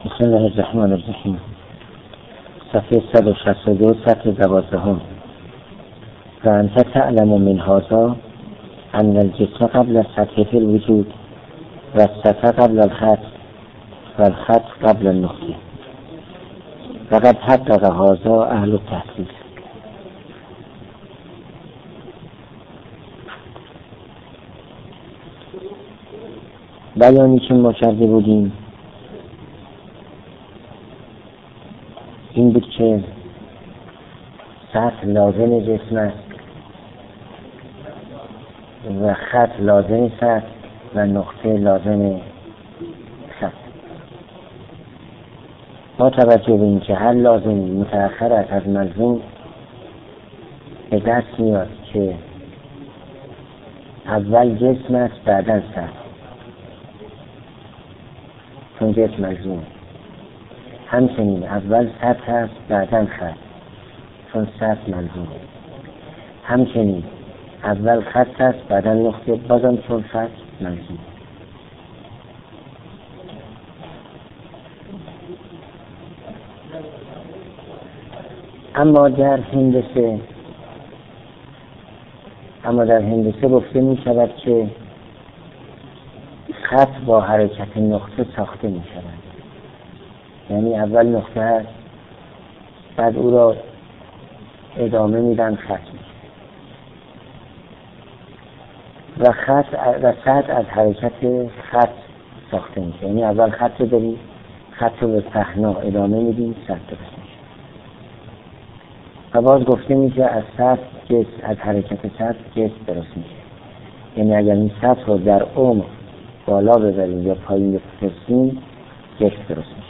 بسم الله الرحمن الرحیم. صفحه 162 سطر 12. و انت تعلم من هذا ان الجسم قبل السطح في الوجود و السطح قبل الخط و الخط قبل النقطه. فقد حقق هذا اهل التحقیق. بیانی که ما کرده بودیم این بود که سطح لازم جسم است و خط لازم سطح و نقطه لازم خط. با توجه به این که هر لازم متأخر است از ملزوم، به دست میاد که اول جسم است بعداً سطح، چون جسم ملزوم. همچنین اول سطح است بعداً خط، چون سطح ملزوم. همچنین اول خط است بعداً نقطه، بازم چون خط ملزوم. اما در هندسه گفته می شود که خط با حرکت نقطه ساخته می شود. یعنی اول نقطه هست، بعد او را ادامه میدن خط میشه و سطح از حرکت خط ساخته میشه. یعنی اول خط رو داریم، خط رو به پهنا ادامه میدیم، سطح درست میشه. و باز گفته میشه از سطح جسم، از حرکت سطح جسم درست میشه. یعنی اگر این سطح رو در عمق بالا ببریم یا پایین بفرستیم، جسم درست میشه.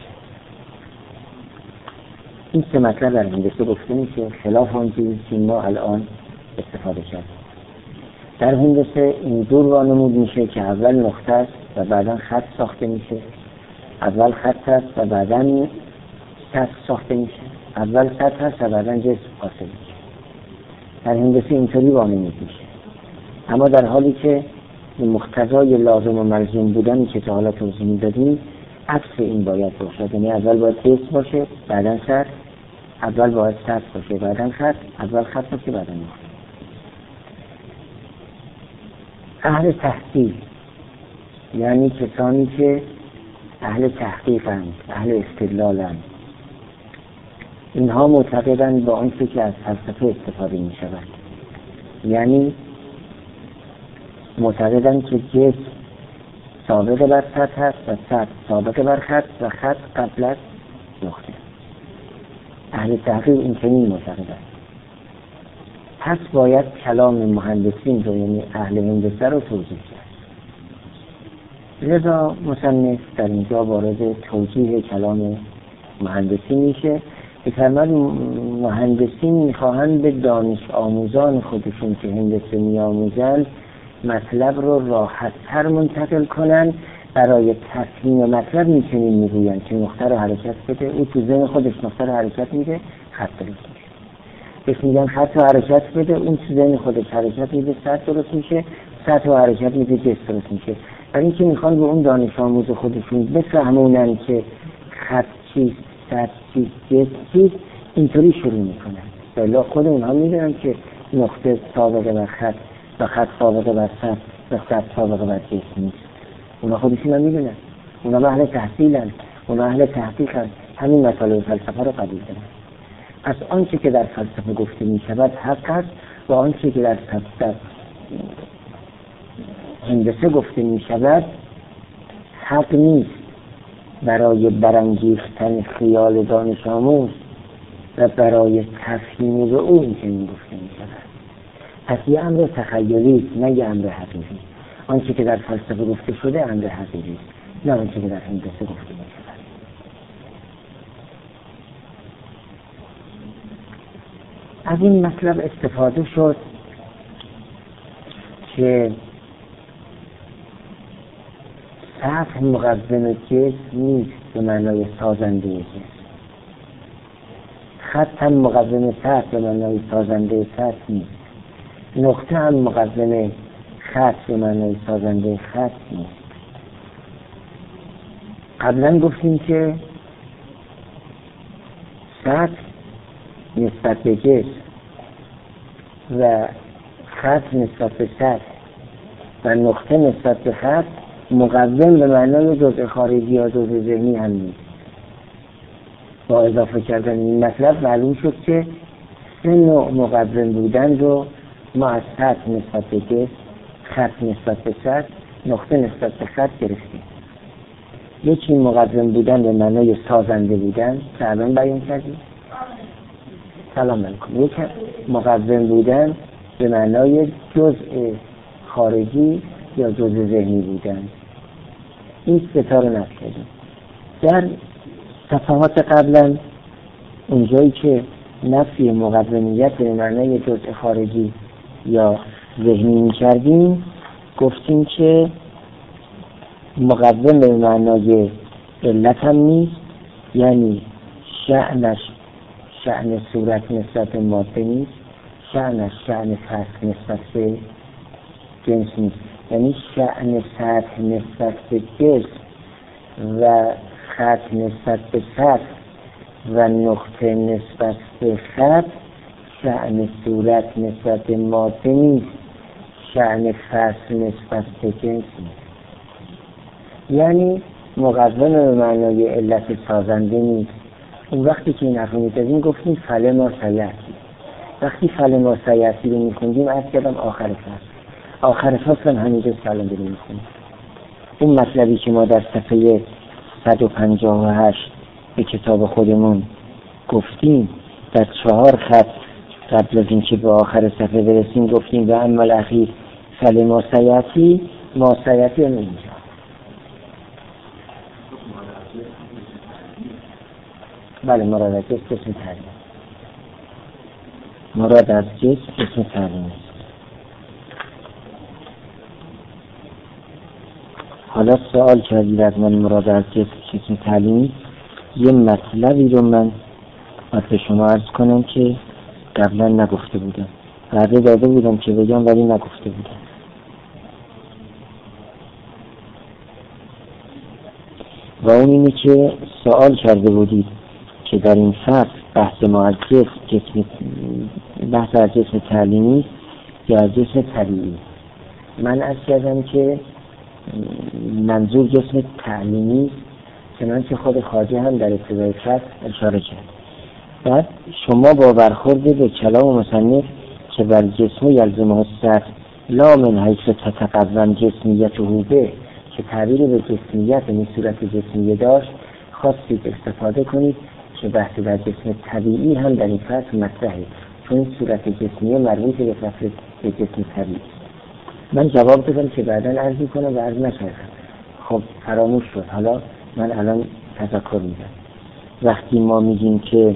این سه مطلب در هندسه گفته میشه، خلاف آن چیزی که ما الان استفاده کردیم. در هندسه این دور وانمود میشه که اول نقطه است و بعدا خط ساخته میشه، اول خط است و بعدا سطح ساخته میشه، اول سطح است و بعدا جسم حاصل میشه. در هندسه اینطوری وانمود میشه. اما در حالی که مقتضای لازم و ملزوم بودنی که تا حالا توضیح میدادیم عکس این باید باشد. یعنی اول باید جسم باشه بعدا سطح، اول باید سطح باشه بعدا خط، اول خط باشه بعدا نقطه. اهل تحقیق یعنی کسانی که اهل تحقیقند، اهل استدلالند، اینها معتقدند با آنچه که از فلسفه استفاده می شود. یعنی معتقدند که جسم سابق بر سطح است و سطح سابق بر خط و خط قبل از نقطه. اهل تحقیق این چنین معتقدند. پس باید کلام مهندسین رو، یعنی اهل هندسه رو توضیح کرد. لذا مصنف در اینجا وارد توجیه کلام مهندسین میشه. بفرماد مهندسین میخواهند به دانش آموزان خودشون که هندسه میآموزند مطلب رو راحت تر منتقل کنن. برای تصمیم مطلب میچنین میگوین که نقطه رو حرکت بده، او تو ذهن خودش نقطه رو حرکت میده، خط درست میشه. بهش میگن خط رو حرکت بده، اون تو ذهن خودش حرکت میده، سطح درست میشه، سطح رو حرکت میده، جسم درست میشه. برای اینکه میخوان به اون دانش آموز خودشون بفهمونن که خط چیست، سطح چیست، جسم چیست، اینطوری شروع میکنن. بلا خود اونها میدونن که نقطه سابقه بر خط و خط سابقه بر سطح و سطح سابقه بر جسم نیست. اونا خودشون هم میدونن. اونا اهل تحصیلن، اونا اهل تحقیقن، همین مطالب فلسفه رو قبول دارن. از آنچه که در فلسفه گفته می شود حق است و آنچه که در هندسه گفته می شود حق نیست. برای برانگیختن خیال دانش آموز و برای تفهیم به او این چنین گفته می شود. پس یه امر تخیلی نه یه امر حقیقی. آنچه که در فلسفه گفته شده امر حقیقی، نه آنچه که در هندسه گفته می شود. از این مطلب استفاده شد که سطح مقدم جسم نیست به معنای سازنده جسم، خط هم مقدم سطح به معنای سازنده سطح نیست، نقطه هم مقدم خط به معنای سازنده خط نیست. قبلا گفتیم که سطح نسبت به جسم و خط نسبت به سطح و نقطه نسبت به خط مقوم به معنای جزء خارجی یا جزء ذهنی هم نیست. با اضافه کردن این مطلب معلوم شد که 3 نوع مقوم بودن رو ما از سطح نسبت به جسم، خط نسبت به سطح، نقطه نسبت به خط گرفتیم. یکی مقوم بودن به معنای سازنده بودن که الان بیان کردیم. سلام علیکم. یک مقوم بودن به معنای جزء خارجی یا جزء ذهنی بودن. این 3 تا رو نقل کردیم. در صفحات قبلا اونجایی که نفی مقومیت به معنای جزء خارجی یا ذهنی می‌کردیم گفتیم که مقوم به معنای علت هم نیست، یعنی شأن صورت نسبت به ماده نیست، شأن فصل نسبت به جنس نیست، یعنی شأن سطح نسبت به جسم و خط نسبت به سطح و نقطه نسبت به خط شأن صورت نسبت به ماده نیست، شأن فصل نسبت به جنس نیست. یعنی مقوم به معنای علت سازنده نیست. اون وقتی که این حرف رو می‌زدیم گفتیم فعل ما سیأتی. وقتی فعل ما سیأتی رو می‌خوندیم عرض کردم آخر فصل هم همینجا سلام داریم می‌خونیم. اون مطلبی که ما در صفحه 158 به کتاب خودمون گفتیم در 4 خط قبل از اینکه به آخر صفحه برسیم گفتیم و اما الاخیر فعل ما سیأتی اینجا. بله، مراد از جسم اسم تعلیم. مراد از جسم اسم تعلیم. حالا سوال کردید از من مراد از جسم اسم تعلیمی. یه مطلبی رو من به شما عرض کنم که قبلا نگفته بودم. وعده داده بودم که بگم ولی نگفته بودم. و اون اینه که سوال کرده بودید که در این فصل بحث ما از جسم تعلیمی یا از جسم طبیعی. من عرض کردم که منظور جسم تعلیمی چنانچه خود خواجه هم در ابتدای فصل اشاره کرد. بعد شما با برخورد به کلام مصنف که بر جسم یلزمه السطح لا من حیث تتقوم جسمیته به که تعبیر به جسمیت این صورت جسمیه داشت خواستید استفاده کنید که بحث در جسم طبیعی هم در این فصل مطرحه، چون صورت جسمیه مربوط به فصل به جسم طبیعی. من جواب دادم که بعداً عرض می‌کنم و عرض نکردم. خب فراموش شد. حالا من الان تذکر میدم. وقتی ما میگیم که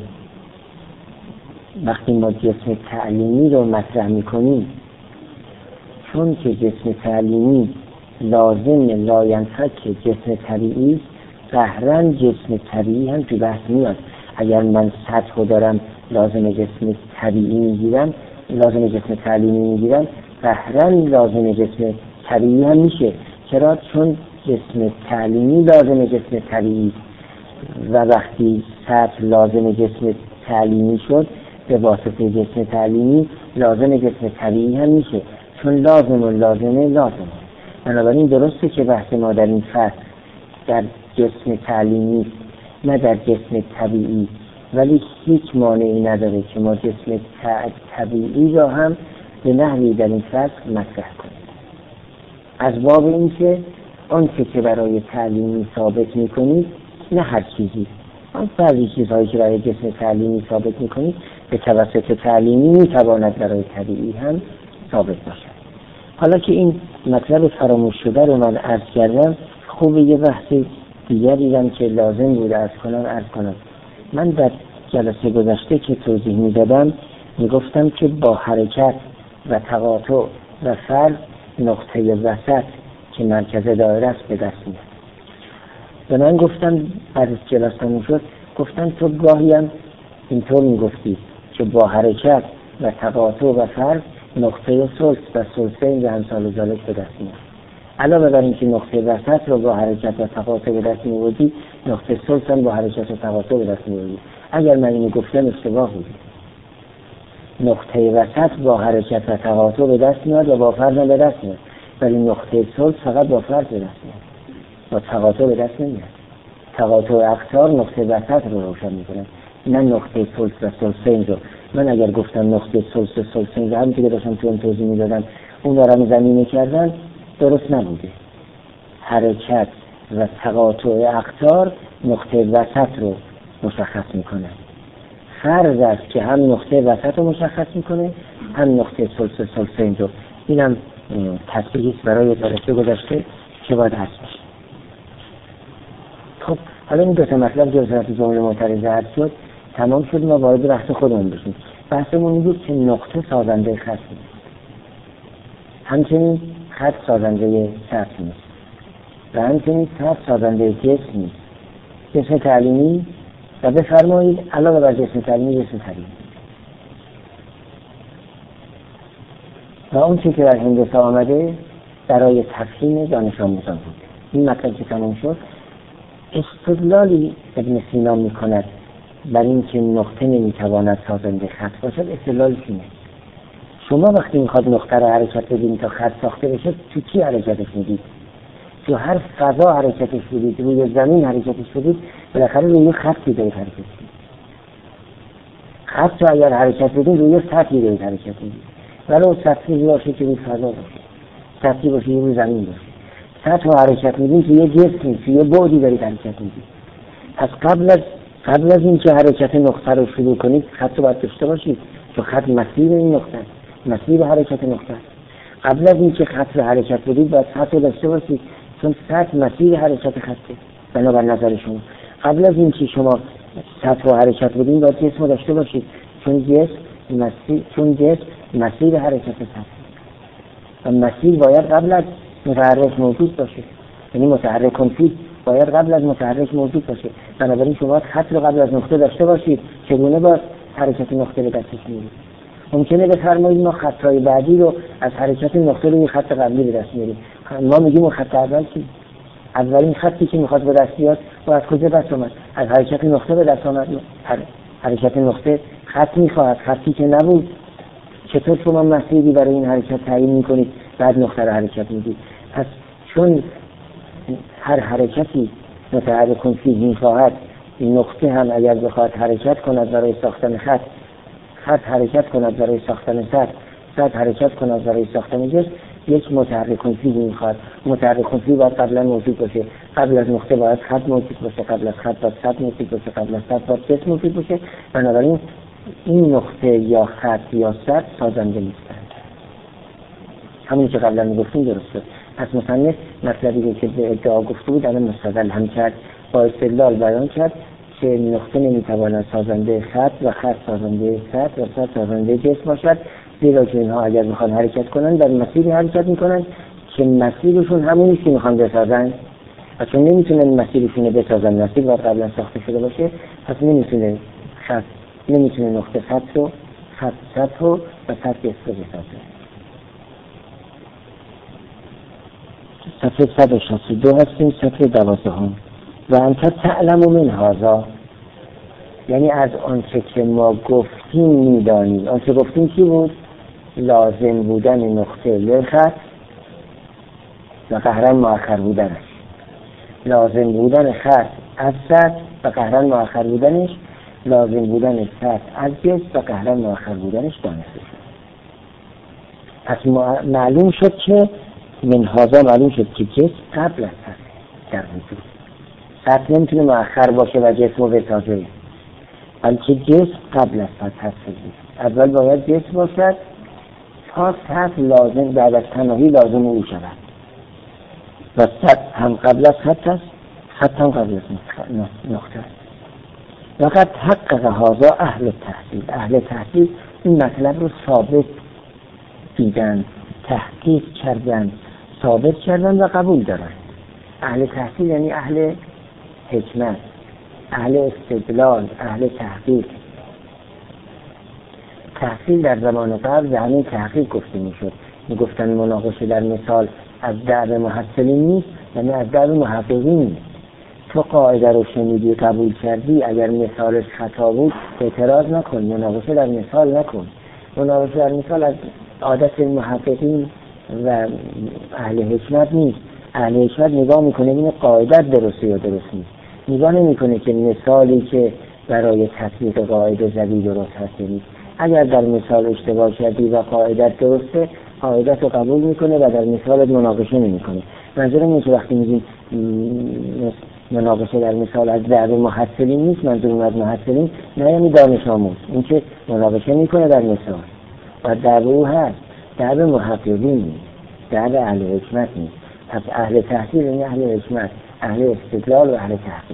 وقتی ما جسم تعلیمی رو مطرح میکنیم، چون که جسم تعلیمی لازم لاینفک جسم طبیعی، قهرن جسم طبیعی هم تو بحث میاد. اگر من سطح رو دارم لازم جسم طبیعی میگیرم، لازم جسم تعلیمی میگیرم، قهرن لازم جسم طبیعی هم میشه. چرا؟ چون جسم تعلیمی لازم جسم طبیعی و وقتی سطح لازم جسم تعلیمی شد به واسطه جسم تعلیمی لازم جسم طبیعی هم میشه، چون لازمه. بنابراین درسته که بحث ما در این فصل در جسم تعلیمی نه در جسم طبیعی، ولی هیچ مانعی نداره که ما جسم طبیعی را هم به نحوی در این فصل مطرح کنیم. از باب این که آن که برای تعلیمی ثابت میکنید نه هر چیزی، آن بعضی چیزهایی که برای جسم تعلیمی ثابت میکنید به توسط تعلیمی میتواند برای طبیعی هم ثابت باشد. حالا که این مطلب فراموش شده رو من عرض کردم، خوبه یه بحث دیگری هم که لازم بوده عرض کنم. من در جلسه گذشته که توضیح میدادم میگفتم که با حرکت و تقاطع و فرض نقطه وسط که مرکز دایره است به دست میاد. و من گفتم بعد از جلسه شد گفتم تو گاهی هم اینطور میگفتی که با حرکت و تقاطع و فرض نقطه ثلث و ثلثین و امثال ذالک به دست میاد. علاوه بر اینکه نقطه وسط رو با حرکت و تقاطع به دست می‌آوردی، نقطه ثلث هم با حرکت و تقاطع به دست میاری. اگر من اینو گفتم اشتباه بود. نقطه وسط با حرکت و تقاطع به دست میاد و با فرض به دست میاد، ولی نقطه ثلث فقط با فرض به دست میاد، با تقاطع به دست نمیاد. تقاطع اقطار نقطه وسط رو روشن میکنه، نه نقطه ثلث و ثلثین رو. من اگر گفتم نقطه ثلث و ثلثین رو همین که داشتم تو اون توضیح میدادم اون رو زمینه کردن درست نبوده. حرکت و تقاطع اقطار نقطه وسط رو مشخص میکنه. فرض است که هم نقطه وسط رو مشخص میکنه هم نقطه ثلث و ثلثین رو. اینم تصریحی برای درسته گذاشته که باید هست باشه. خب حالا این دو تا مطلب جزئیات جمله معترضه هست شد، تمام شد. ما وارد بحث خودمون بشیم. بحثمون این بود که نقطه سازنده خط نیست، همچنین خط سازنده سطح نیست و همچنین سطح سازنده جسم نیست. جسم تعلیمی و بفرمایید علاوه بر جسم تعلیمی جسم تعلیمی و اون چیزی که در هندسه آمده برای تفهیم دانش آموزان بود. این مطلب که تمام شد، استدلالی ابن سینا میکند بر این که نقطه نمیتواند سازنده خط باشد. استدلال اینه: شما وقتی میخواد نقطه رو حرکت بدید تا خط ساخته بشه، تو چی حرکتش میدید؟ تو هر فضا حرکتش بدید، روی زمین حرکتش بدید، بالاخره روی خطی دارید حرکت بدید. خط رو اگر حرکت بدید روی سطحی دارید حرکت بدید، ولو سطحی باشه که روی فضا باشه، سطحی باشه روی زمین باشه. سطح رو حرکت میدید که یه جسمی، که یه بعدی دارید حرکت میدید. پس قبل از این که حرکت نقطه رو شروع کنید خط رو باید داشته باشید، چون خط مسیر این نقطه است، مسیر حرکت نقطه است. قبل از این که خط رو حرکت بدید باید سطح رو داشته باشید، چون سطح مسیر حرکت خطه بنابر نظر شما. قبل از این که شما سطح رو حرکت بدید باید جسم رو داشته باشید، چون جسم مسیر حرکت سطح و مسیر باید قبل از متحرک موجود باشه، یعنی متحرک کنفید باید قبل از متحرک موجود باشه. بنابراین شما خط رو قبل از نقطه داشته باشید، چگونه با حرکت نقطه به دستش میارید؟ ممکنه بفرمایید ما خطای بعدی رو از حرکت نقطه روی خط قبلی به دست میاریم. ما میگیم اون خط اول چی؟ اولین خطی که میخواد به دست بیاد و از کجا دست اومد؟ از حرکت نقطه به دست اومد. حرکت نقطه خط میخواد، خطی که نبود. چطور شما مسیری برای این حرکت تعیین میکنید بعد نقطه رو حرکت میدید؟ پس چون هر حرکتی متحرک کنفید میخواهد، این نقطه هم اگر بخواد حرکت کند برای ساختن خط حرکت کند برای ساختن سطح حرکت کند برای ساختن جسم، یک متحرک کنفید میخواد. متحرک کنفید باید قبلا موجود باشه. قبل از نقطه باید خط موجود باشه، قبل از خط باید سطح موجود باشه، قبل از سطح باید جسم موجود باشه. بنابراین این نقطه یا خط یا سطح سازنده نیستند. همونی که قبلا میگفتیم درسته. پس مصنف مطلبی که به ادعا گفته بود الان مستدل هم کرد، با استدلال بیان کرد که نقطه نمیتواند سازنده خط و خط سازنده سطح و سطح سازنده جسم باشد، زیرا که اینها اگر میخوان حرکت کنن در مسیری حرکت میکنن که مسیرشون همونی که میخوان بسازن و چون نمیتونن مسیرشون رو بسازن، مسیر باید قبلا ساخته شده باشه، پس نمیتونه نقطه خط رو سطح رو و سطح جسم رو بسازه. صفحه 162 هستیم، صفحه 12 و انت تعلم من هذا، یعنی از آنچه که ما گفتیم میدانی. آنچه گفتیم چی بود؟ لازم بودن نقطه لخط و قهرن مؤخر بودنش، لازم بودن خط از سطح و قهرن مؤخر بودنش، لازم بودن سطح از جسم و قهرن مؤخر بودنش دانسته شد. پس معلوم شد که من هذا معلوم شد که جسم قبل از سطح در وجود. سطح نمیتونه مؤخر باشه و جسم رو بسازه، بلکه جسم قبل از سطح هست. اول باید جسم باشد تا سطح لازم بعد از تناهی لازم او شود و سطح هم قبل از خط است، خط هم قبل از نقطه است. وقد حقق هذا اهل تحصیل این مطلب رو ثابت دیدن، تحقیق کردن، ثابت کردن و قبول دارن. اهل تحصیل یعنی اهل حکمت، اهل استدلال، اهل تحقیق. تحصیل در زمان قبل به همین تحقیق گفته میشد. میگفتن مناقشه در مثال از دعو محصلین نیست، یعنی از دعو محققین نیست. تو قاعده رو شنیدی قبول کردی، اگر مثالش خطا بود اعتراض نکن، مناقشه در مثال نکن. مناقشه در مثال از عادت محققین و اهل حکمت نیست. اهل حکمت نگاه میکنه این قاعده درسته یا درست نیست، نگاه نمیکنه که مثالی که برای تطبیق قاعده زدی درست هست نیست. اگر در مثال اشتباه کردی و قاعده درسته، قاعده رو قبول میکنه و در مثالت مناقشه نمیکنه. منظورم اینه که وقتی میگیم مناقشه در مثال از دعوی محصلین نیست، منظورم از محصلین نه یعنی دانش آموز، این که مناقشه میکنه در مثال و دعوی او هست، دعوی محققین نیست، دعوی اهل حکمت نیست. پس اهل تحصیل یعنی اهل حکمت، اهل استدلال و اهل تحقیق.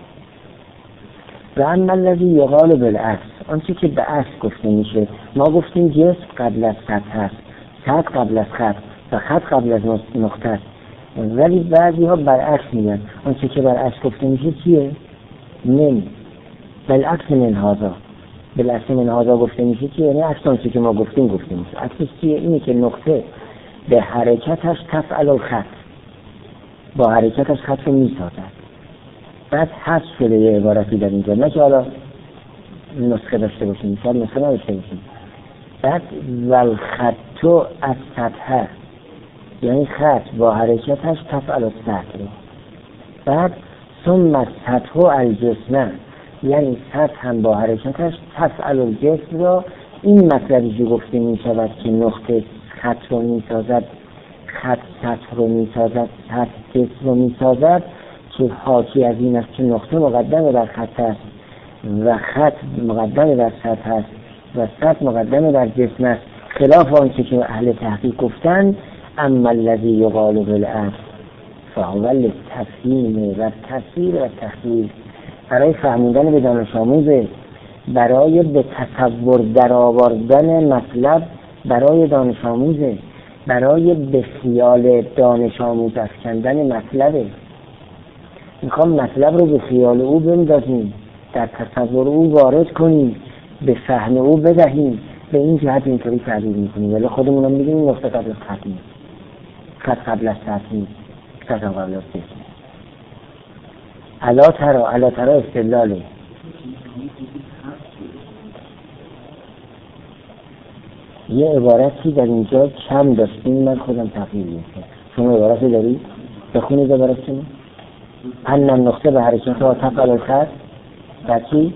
و اما الذی یقال بالعکس، آنچه که به عکس گفته میشه، ما گفتیم جسم قبل از سطح هست، سطح قبل از خط و خط قبل از نقطه است، ولی بعضی ها برعکس میگن. آنچه که برعکس گفته میشه چیه؟ من بالعکس من هذا، بالعکس من هذا گفته میشه چیه؟ یعنی عکس آنچه که ما گفتیم میشه. عکسش چیه؟ اینه که نقطه به حرکتش تفعل الخط، با حرکتش خط رو میسازد. بعد حذف شده یه عبارتی در اینجا، نه که حالا نسخه داشته باشیم، شاید نسخه نداشته باشیم. بعد والخطو از سطح، یعنی خط با حرکتش تفعل السطح. بعد ثم سطح الجسم، یعنی سطح هم با حرکتش تفعل الجسم را. این مطلبی که گفته می شود که نقطه خط رو می سازد، خط سطح رو می سازد، سطح جسم رو می سازد، که حاکی از این است که نقطه مقدمه بر خط است و خط مقدمه بر سطح است و سطح مقدمه بر جسم است، خلاف آنچه که اهل تحقیق گفتن. اما الذی یقال بالعکس فهو للتفهیم و تفسیر و تحقیق، برای فهمیدن به دانش آموزه، برای به تصور در آوردن مطلب برای دانش آموزه، برای به خیال دانش آموز افکندن مطلبه. میخوام مطلب رو به خیال او بندازیم، در تصور او وارد کنیم، به فهم او بدهیم. به این جهت اینطوری تعبیر میکنیم، ولی خودمون هم میگیم نقطه قبل از خط نیست، خط قبل از سطح نیست، سطح قبل از جسم. الا ترا استدلاله. یه عبارتی در اینجا کم داشتیم، من خودم تغییر میکنم. شما عبارتی داری؟ بخونید عبارتشون. ان النقطه به حرکت ها تفعل الخط و چی؟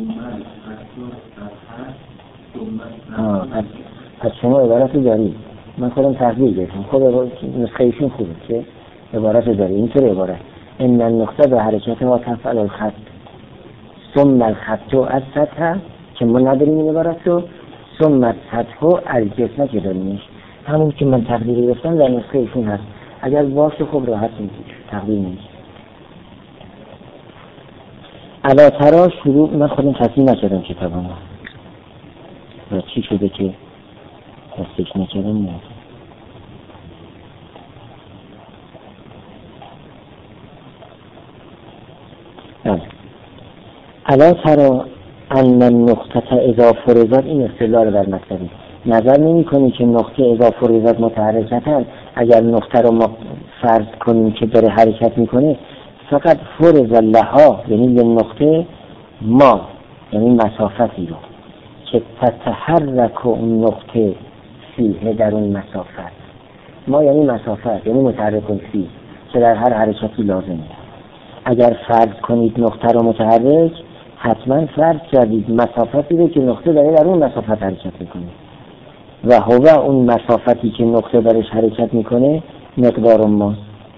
پس شما عبارتی داری، من خودم تغییر گرفتم. خود نسخه ایشون خوبه که عبارت داری. اینطور عبارت ان النقطه به حرکت ها تفعل الخط ثم الخط از سطح، که ما نداریم این عبارت رو، ثم السطح الجسم که داریمش. همون که من تقدیر گرفتم در نسخه ایشون هست. اگر باشه خب راحت میشه، تقدیر نیست. الا ترا شروع، من خودم تصمیم نکردم کتابم و چی شده که تصدیق نکردم نیاد. الا ترا ان النقطه اذا فرضت، این استدلال بر مطلبی. نظر نمی کنی که نقطه اذا فرضت متحرکتن، اگر نقطه رو ما فرض کنیم که داره حرکت میکنه، فقط فرض لها، یعنی یه نقطه ما، یعنی مسافتی رو که تتحرک اون نقطه فیه، در اون مسافت. ما یعنی مسافت، یعنی متحرک فیه که در هر حرکتی لازمه. اگر فرض کنید نقطه رو متحرک، حتما فرض کردید مسافتی رو که نقطه داره در اون مسافت حرکت میکنه و هو اون مسافتی که نقطه درش حرکت میکنه مقدار ما،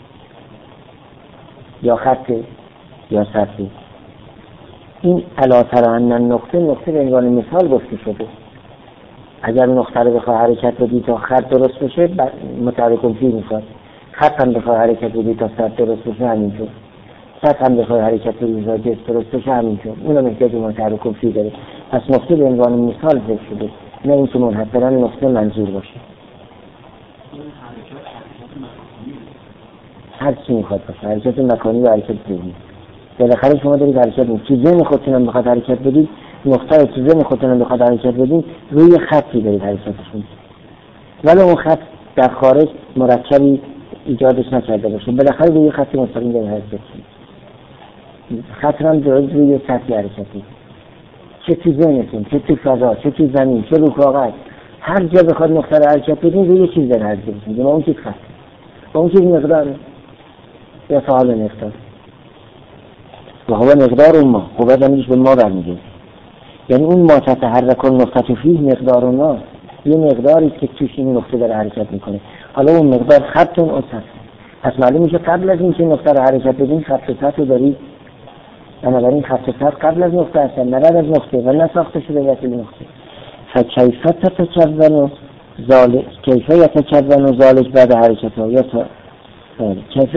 یا خطه یا سطحه. این الا ترا ان النقطه به عنوان مثال گفته شده. اگر نقطه رو بخواه حرکت بدی تا خط درست بشه متحرک فی میخواد، خط هم بخواه حرکت بدی تا سطح درست بشه همینطور، سطح هم بخواه حرکت بدی تا جسم درست بشه همینطور. اونم احتیاج متحرک فی داره. پس نقطه به عنوان مثال ذکر شده، نه اینکه منحصرا نقطه منظور باشه. هر چی میخواد باشه، حرکت مکانی و حرکت ذهنی. بالاخره شما دارید حرکت میکنید، تو ذهن خودتون هم بخواد حرکت بدید، نقطه رو تو ذهن خودتون هم بخواد حرکت بدید، روی خطی دارید حرکتش میکنید، ولی اون خط در خارج مرکبی ایجادش نکرده باشه، بالاخره روی خطی مستقیم دارید حرکت میکنید. خط هم درست روی سطح حرکتی، چه تو ذهنتون، چه تو فضا، چه تو زمین، چه رو کاغذ، هر جا بخواد نقطه رو حرکت بدین روی چیز در حرکت بدین. اون چیز خط، اون چیز مقداره یا فعال مقدار و هو مقدار اون ما قوت همیش به ما برمیگه. یعنی اون ما تتحرک نقطه فیه مقدار اون ما، یه مقداری که توش این نقطه داره حرکت میکنه. حالا اون مقدار خط اون سطح. پس معلوم میشه قبل از این که نقطه رو حرکت بدین خط و سطح رو دارید. بنابراین خط و سطح قبل از نقطه هستن، نه بعد از نقطه و نه ساخته شده واسه نقطه. فکیف تتکون ذالک کیف یتکون ذالک بعد حرکت‌ها یا کیف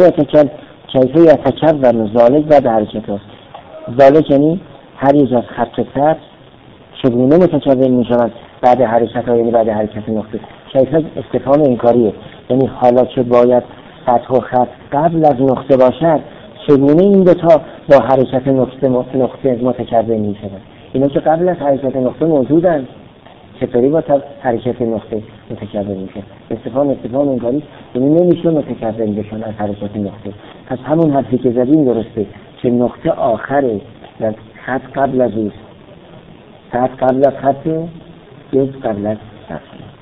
یتکون ذالک بعد حرکت‌ها. ذالک یعنی هر یک از خط و سطح چگونه متکون میشوند بعد حرکت‌ها، یعنی بعد حرکت نقطه. کیف استفهام انکاریه، یعنی حالا که باید سطح و خط قبل از نقطه باشد چگونه این دوتا با حرکت نقطه متکون میشوند. اینا که قبل از حرکت نقطه موجودن، چطوری با حرکت نقطه متکون میشه؟ استفهام انکاری، یعنی نمیشه متکون بشن از حرکت نقطه. پس همون حرفی که زدیم درسته که نقطه آخره و خط قبل از اوست، خط قبل از خطه، جز قبل از خطه.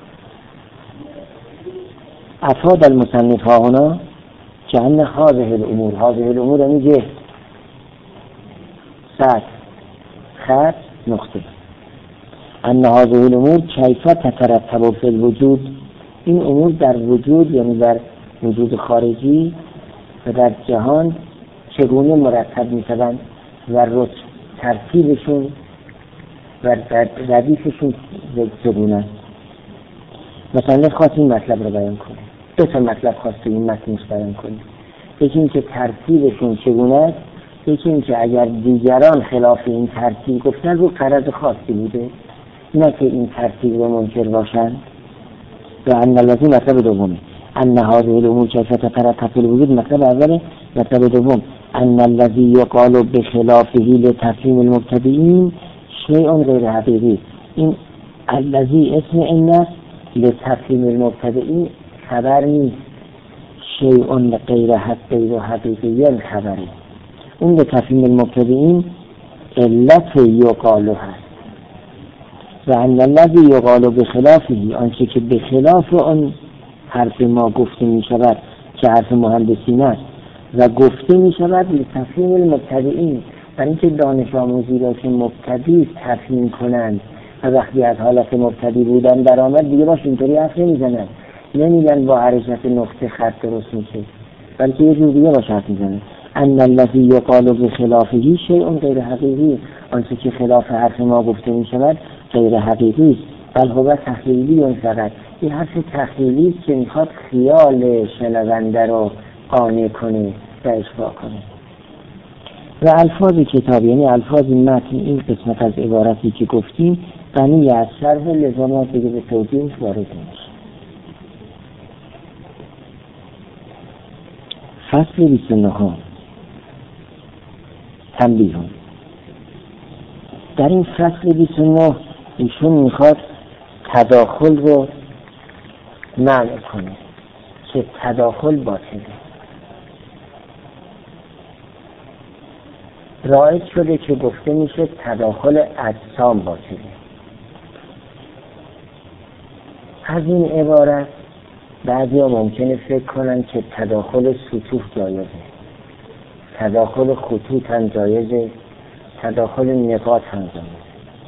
افاد المصنف ها هنا که ان هذه الامور یعنی جه، سطح، خط، نقطه. ان هذه الامور کیف تترتب فی الوجود، این امور در وجود یعنی در وجود خارجی و در جهان چگونه مرتب میشوند و ترتیبشون و ردیفشون چگونه. مثلا خواست این مطلب رو بیان کنه، دو تا مطلب خواست این متنش بیان کنه. یکی این که ترتیبشون چگونه است، یکی این که اگر دیگران خلاف این ترتیب گفتن رو غرض خاصی بوده، نه که این ترتیب رو منکر باشند. و ان الذی مطلب دومه ان هذه الامور کیف تترتب فی الوجود، مطلب اوله. مطلب دوم ان الذی یقال بخلافه لتفهیم المبتدئین شیء غیر حقیقی. این الذی اسم ان لتفهیم المبتدئین خبر نیست، شیء غیر حقیقی خبری. اون لتفهیم المبتدئین علت یقال هست و ان الذی یقال بخلافه، آنچه که به خلاف آن حرف ما گفته می شود که حرف مهندسین است و گفته می شود لتفهیم المبتدئین، برای اینکه دانش آموزی را که مبتدی تفهیم کنند و وقتی از حالت مبتدی بودن درآمد دیگه باش اینطوری حرف نمیزنن، نمیگن با حرکت نقطه خط درست میشه، بلکه یه جور دیگه باش حرف میزنن. ان الذی یقال بخلافه شیء غیر حقیقی، آنچه که خلاف حرف ما گفته می شود غیر حقیقی است، بل هو تخیلی. فقط این حرف تخیلی است که میخواد خیال شنونده رو قانع کنه و اشباع کنه. و الفاظ کتاب یعنی الفاظ متن این قسمت از عبارتی که گفتیم غنی از شرح، لذا ما دیگه به توضیحش وارد نمیشیم. فصل 29 تنبیه. در این فصل 29 ایشون میخواد تداخل رو منع کنه که تداخل باطله. رایج شده که گفته میشه تداخل اجسام باطله. از این عبارت بعضی ها ممکنه فکر کنن که تداخل سطوح جایزه، تداخل خطوط هم جایزه، تداخل نقاط هم جایزه.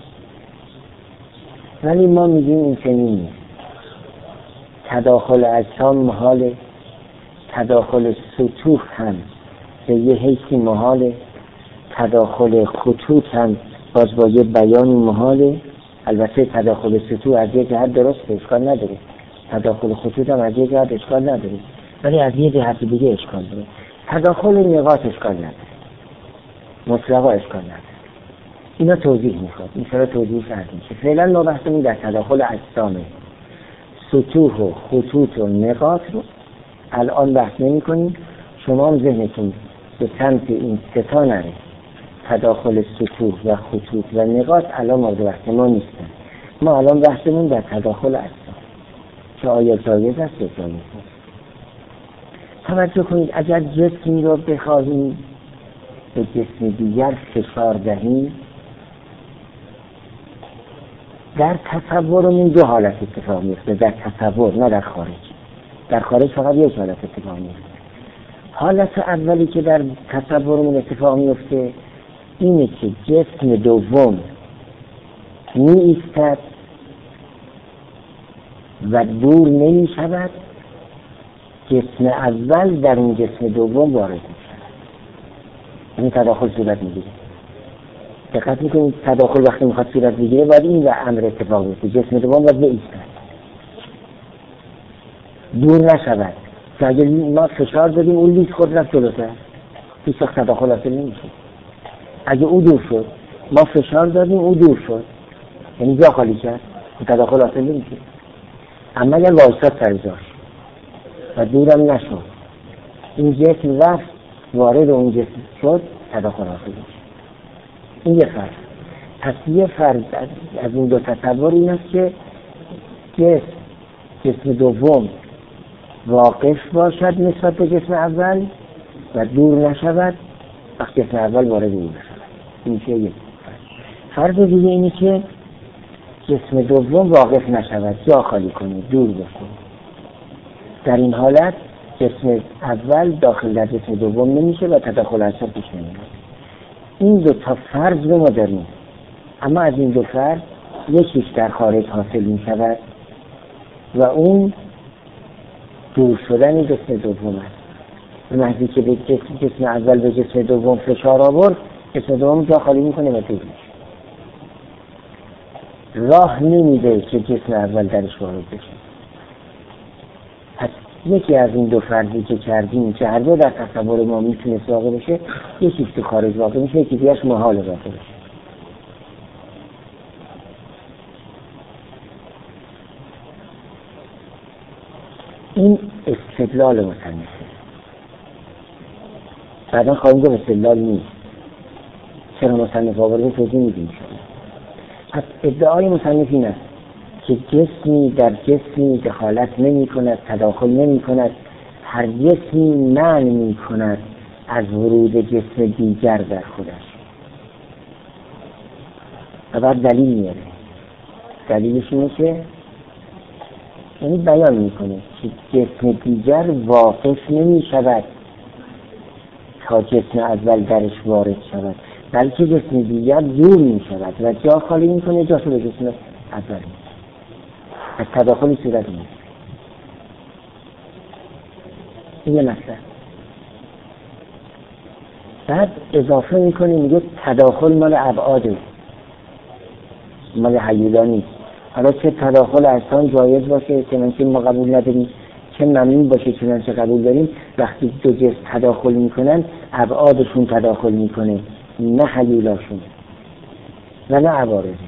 ولی ما میگیم این چنین نیست. تداخل اجسام محاله، تداخل سطوح هم به یه حیثی محاله، تداخل خطوط هم باز با یه بیانی محاله. البته تداخل سطوح از یه جهت درسته، اشکال نداره، تداخل خطوط هم از یه جهت اشکال نداره، ولی از یه جهت دیگه اشکال داره. تداخل نقاط اشکال نداره، مطلقا اشکال نداره. اینا توضیح میخواد، این چرا توضیح کردیم که فعلا ما بحثمون در تداخل اجسامه. سطوح و خطوط و نقاط رو الان بحث نمی کنیم. شما هم ذهنتون به سمت این ستا نره. تداخل سطوح و خطوط و نقاط الان مورد بحث ما نیستن. ما الان بحثمون در تداخل اجسام که آیا جایز است یا جایز نیست. توجه کنید، اگر جسمی رو بخواهیم به جسم دیگر فشار دهیم، در تصورمون دو حالت اتفاق میفته. در تصور، نه در خارج. در خارج فقط یک حالت اتفاق میفته. حالت اولی که در تصورمون اتفاق میفته اینه که جسم دوم می ایستد و دور نمی شود، جسم اول در این جسم دوم وارد می شود. این تداخل صورت میگیره. دقت میکنید تداخل وقتی میخواد صورت بگیره باید این و امر اتفاق بیفته. جسم دوم باید بایستد، دور نشود. که اگر ما فشار دادیم اون لیز خود رفت جلوتر، هیچ وقت تداخل حاصل نمیشه. اگه او دور شد، ما فشار دادیم او دور شد، یعنی جا خالی کرد، تداخل حاصل نمیشه. اما اگر وایستاد سر جاش و دورم نشد، این جسم رفت وارد اون جسم شد، تداخل حاصل میشه. این یه فرض. پس یه فرض از این دو تصور این است که جسم دوم واقف باشد نسبت به جسم اول و دور نشود وقتی جسم اول وارد او بشود. این میشه یک فرض. فرض دیگه اینه که جسم دوم واقف نشود، جا خالی کنه، دور بشه. در این حالت جسم اول داخل در جسم دوم نمیشه و تداخل اثر پیش نمیاد. این دو تا فرض به ما داریم، اما از این دو فرض یکیش در خارج حاصل می شود و اون دور شدن جسم دوم است. به محضی که به جسم اول به جسم دوم فشار آورد، جسم دوم جا خالی میکنه و دور میشه. راه نمیده که جسم اول درش وارد بشه. پس یکی از این دو فرضی که کردیم که هر دو در تصور ما میتونه واقع بشه، یکی تو خارج واقع میشه، یکی دیگرش محال واقع بشه. این استدلال مصنفه. بعدا خواهیم گفت استدلال نیست. چرا مصنف آورده توضیح میدیم شما. پس ادعای مصنف این است که جسمی در جسمی دخالت نمی کند، تداخل نمی کند، هر جسمی منع می کند از ورود جسم دیگر در خودش. و بعد دلیل میاره. دلیلش اینه که یعنی بیان میکنه که جسم دیگر واقف نمی شود تا جسم اول درش وارد شود، بلکه جسم دیگر دور می شود و جا خالی می کنه، جاشو به جسم اول می. از تداخلی صورت نیست. این یه مسئله. بعد اضافه میکنه میگه تداخل مال ابعاده، مال هیولا نیست. حالا چه تداخل اجسام جایز باشه چنانچه ما قبول نداریم، چه ممنوع باشه چنانچه قبول داریم، وقتی دو جسم تداخل میکنن ابعادشون تداخل میکنه، نه هیولاشون و نه عوارضشون.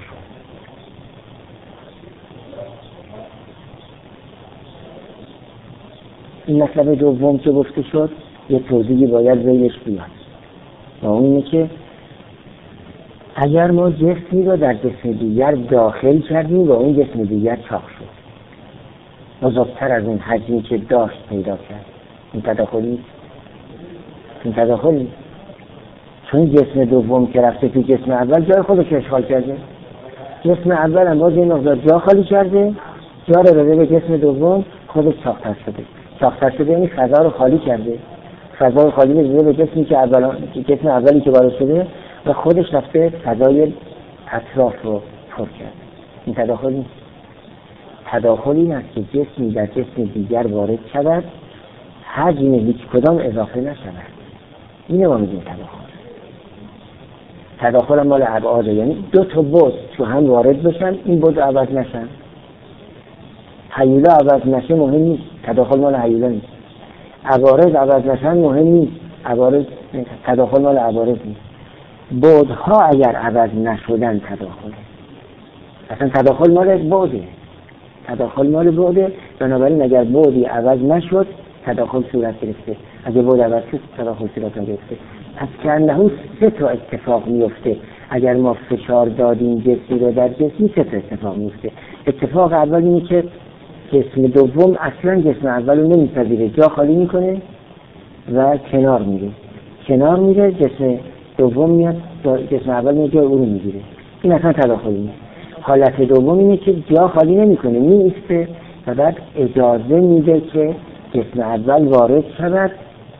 این مطلب دوم که گفته شد یه توضیحی باید زیرش بیاد و اون اینه که اگر ما جسمی رو در جسم دیگر داخل کردیم و اون جسم دیگر چاق شد، بزرگتر از اون حجمی که داشت پیدا کرد، این تداخلی؟ این تداخلی؟ چون جسم دوم که رفته توی جسم اول جای خودش اشغال کرده، جسم اول هم باز این مقدار جا خالی کرده، جا رو داده به جسم دوم، خودش چاق‌تر شده. چاق‌تر شده یعنی فضا رو خالی کرده، فضا رو خالی می‌کنه به جسمی که جسم اولی که وارد شده و خودش رفته فضای اطراف رو پر کرد. این تداخل نیست. تداخل این است که جسمی در جسم دیگر وارد شود، حجم هیچ کدام اضافه نشود. اینه ما میگیم تداخل. تداخل مال ابعاده، یعنی دو تا بعد تو هم وارد بشن، این بعد عوض نشن. هیولا عوض نشه مهم نیست، تداخل مال هیولا نیست. عوارض عوض نشن مهم نیست، تداخل مال عوارض نیست. بعدها اگر عوض نشدن تداخل، اصلا تداخل مال بعده، تداخل مال بعده. بنابراین اگر بعدی عوض نشد تداخل صورت گرفته، اگر بعد عوض شد تداخل صورت نگرفته. پس که انه سه تا اتفاق میفته. اگر ما فشار دادیم جسمی رو در جسمی، سه تا اتفاق میفته. اتفاق اول اینه که جسم دوم اصلا جسم اول رو نمیپذیره، جا خالی میکنه و کنار میره. جسم دوم میاد جسم اول میاد جای او رو میگیره. این اصلا تداخلی نیست. حالت دوم اینه که جا خالی نمیکنه، میایسته و بعد اجازه میده که جسم اول وارد شود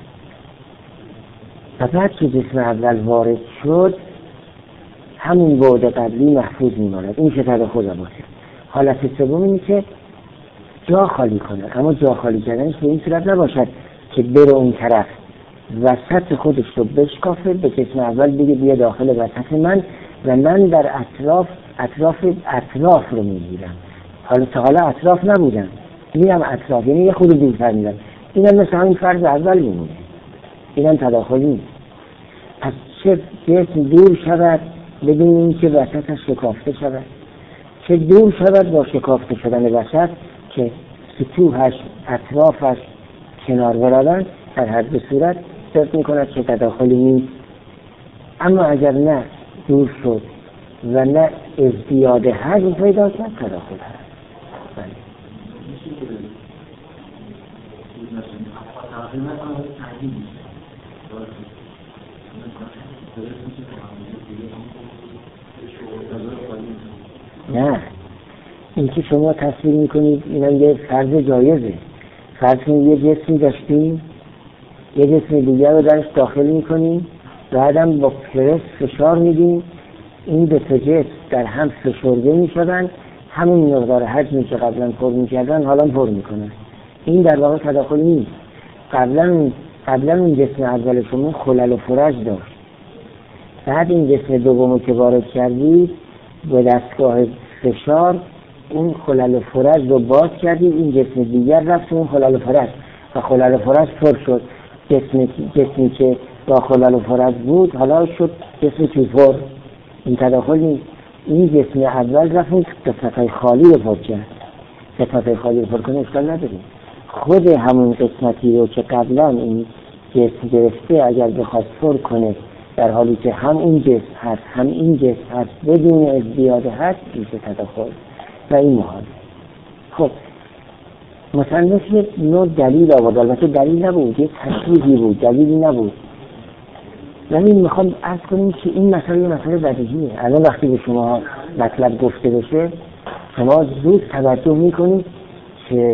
و بعد که جسم اول وارد شد همون بعد قبلی محفوظ میماند. این که تداخل باشه. حالت سوم اینه که جا خالی کنه، اما جا خالی کردنش به این صورت نباشد که بره اون طرف وسط خودش رو بشکافه، به جسم اول بگه بیا داخل وسط من و من در اطراف رو میگیرم. حالا اطراف نبودم، میرم اطراف، یعنی یه خود دورتر میرم. اینم مثل همین فرض اول میمونه. اینم تداخلی نیست. پس چه جسم دور شود بدون اینکه وسطش شکافته شود، چه دور شود با شکافته شدن وسط که سطوحش اطرافش کنار بروند، در هر دو صورت صرف میکند که تداخلی نیست. اما اگر نه دور شد و نه ازدیاد حجم پیدا کرد تداخل هست. نه، این که شما تصویر میکنید اینم یه فرض جایزه. فرض کنید یه جسمی داشتیم، یه جسم دیگر رو درش داخل میکنیم، بعدم با پرس فشار میدیم، این دو تا جسم در هم فشرده میشدن، همون مقدار حجمی که قبلا پر میکردن حالا پر میکنن. این در واقع تداخل نیست. قبلا اون جسم اول شما خلل و فرج داشت، بعد این جسم دومو که وارد کردید به دستگاه فشار اون خلل و فرج رو باز کردید، این جسم دیگر رفت اون خلل و فرج و خلل و فرج پر شد. جسمی که با خلل و فرج بود حالا شد جسم چوب‌پر. این تداخل نیست. این جسم اول رفت اون قسمت‌های خالی رو پر کرد. قسمت‌های خالی رو پر کنه اشکال نداره. خود همون قسمتی رو که قبلا این جسم گرفته اگر بخواد پر کنه در حالی که هم اون جسم هست هم این جسم هست بدون ازدیاد هست، میشه تداخل و این محال. خب مثلا نوع دلیل آورد، البته دلیل نبود، یه تصویری بود، دلیلی نبود. ولی میخوام عرض کنیم که این مسئله بدیهیه. الان وقتی به شما مطلب گفته بشه شما زود توجه میکنید که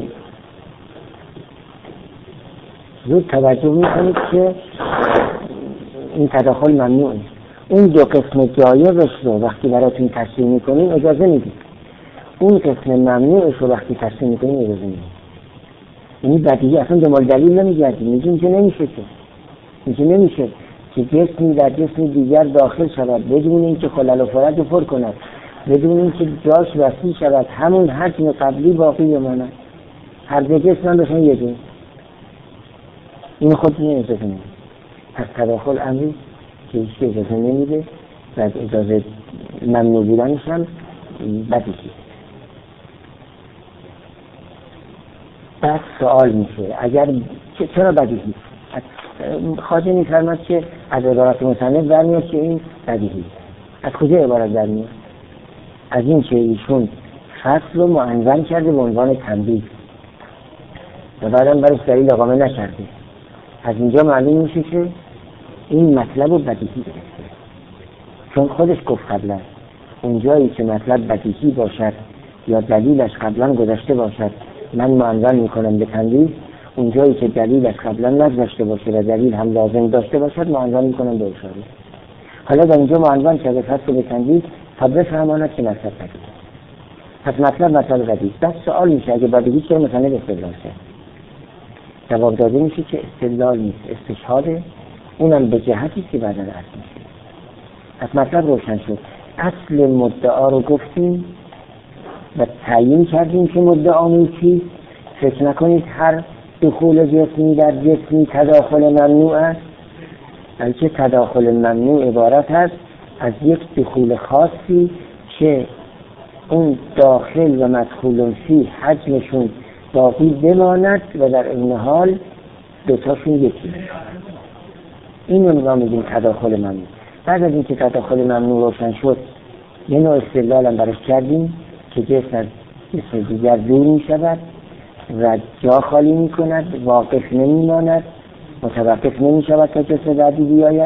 این تداخل ممنوعه. اون دو قسم جایزش رو وقتی براتون تصحیح میکنیم اجازه میدید، اون قسم ممنوعش رو وقتی تصحیح میکنیم اجازه میدید. یعنی بدیهی اصلا دنبال دلیل نمیگردیم، میگیم که نمیشه که جسمی در جسم دیگر داخل شود بدون اینکه خلل و فرج رو پر کند، بدون اینکه جاش وسیع شود، همون حجم قبلی باقی بماند. هر دو جسم هم بشن یه جسم. این خودتون اجازه نمیده. پس تداخل امری که هیچ اجازه نمیده و اجازه ممنوع بودنش هم بدیهی. بعد سوال میشه اگر چرا بدیهی؟ خواجه میفرماد که از عبارت مصنف برمیاد که این بدیهی. از کجا عبارت برمیاد؟ از این که ایشون فصل رو معنون کرده به عنوان تنبیه و بعدم برش دلیل اقامه نکرده. از اینجا معلوم میشه که این مطلب رو بدیهی گرفته، چون خودش گفت قبلا اونجایی که مطلب بدیهی باشد یا دلیلش قبلا گذشته باشد من معنون میکنم به تنبیه، اونجایی که دلیلش قبلا نگذشته باشه و دلیل هم لازم داشته باشد معنون میکنم به اشاره. حالا در اینجا معنون کرده فصل به تنبیه تا بفهماند که مطلب بدیهی. پس مطلب بدیهی. بس سوال میشه اگه بدیهی چرا مثلا استدلال کرد؟ جواب داده میشه که استدلال نیست، استشهاده، اونم به جهتی که بعداً عرض میشه. پس مطلب روشن شد. اصل مدعا رو گفتیم و تعیین کردیم که مدعامون چیست. فکر نکنید هر دخول جسمی در جسمی تداخل ممنوع است، بلکه تداخل ممنوع عبارت است از یک دخول خاصی که اون داخل و مدخول فی حجمشون باقی بماند و در این حال دوتاشون یکی. این رو ما میگیم تداخل ممنوع. بعد از اینکه تداخل ممنوع روشن شد یه نوع استدلال هم براش کردیم که جسم از جسم دیگر دور می شود و جا خالی می کند، واقف نمی ماند، متوقف نمی شود تا جسم بعدی بیاید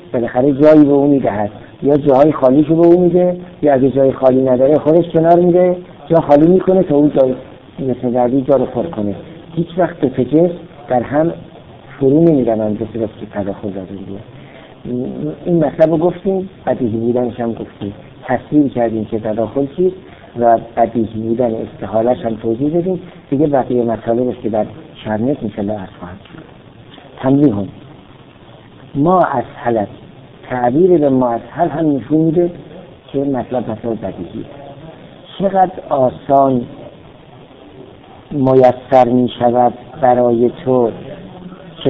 بالاخره جایی به اون میدهد، یا جای خالیشو به اون میده، یا اگه جای خالی نداره خودش کنار میده، جا خالی میکنه تا اون جای مثل بعدی جا رو پر کنه. هیچ وقت دو جسم در هم فرو نمیرن به صورت که تداخل داره. این مطلب رو گفتیم، بدیهی بودنش هم گفتیم، تصویر کردیم که تداخل چیست و بدیهی بودن استحاله‌اش هم توضیح دادیم. دیگه بقیه مطالبش که در شرنت انشاءالله عرض خواهد شد. تنبیه هم ما اسهلت، تعبیر به ما اسهل هم نشون میده که مطلب بدیهی. چقدر آسان میسر می شود برای تو که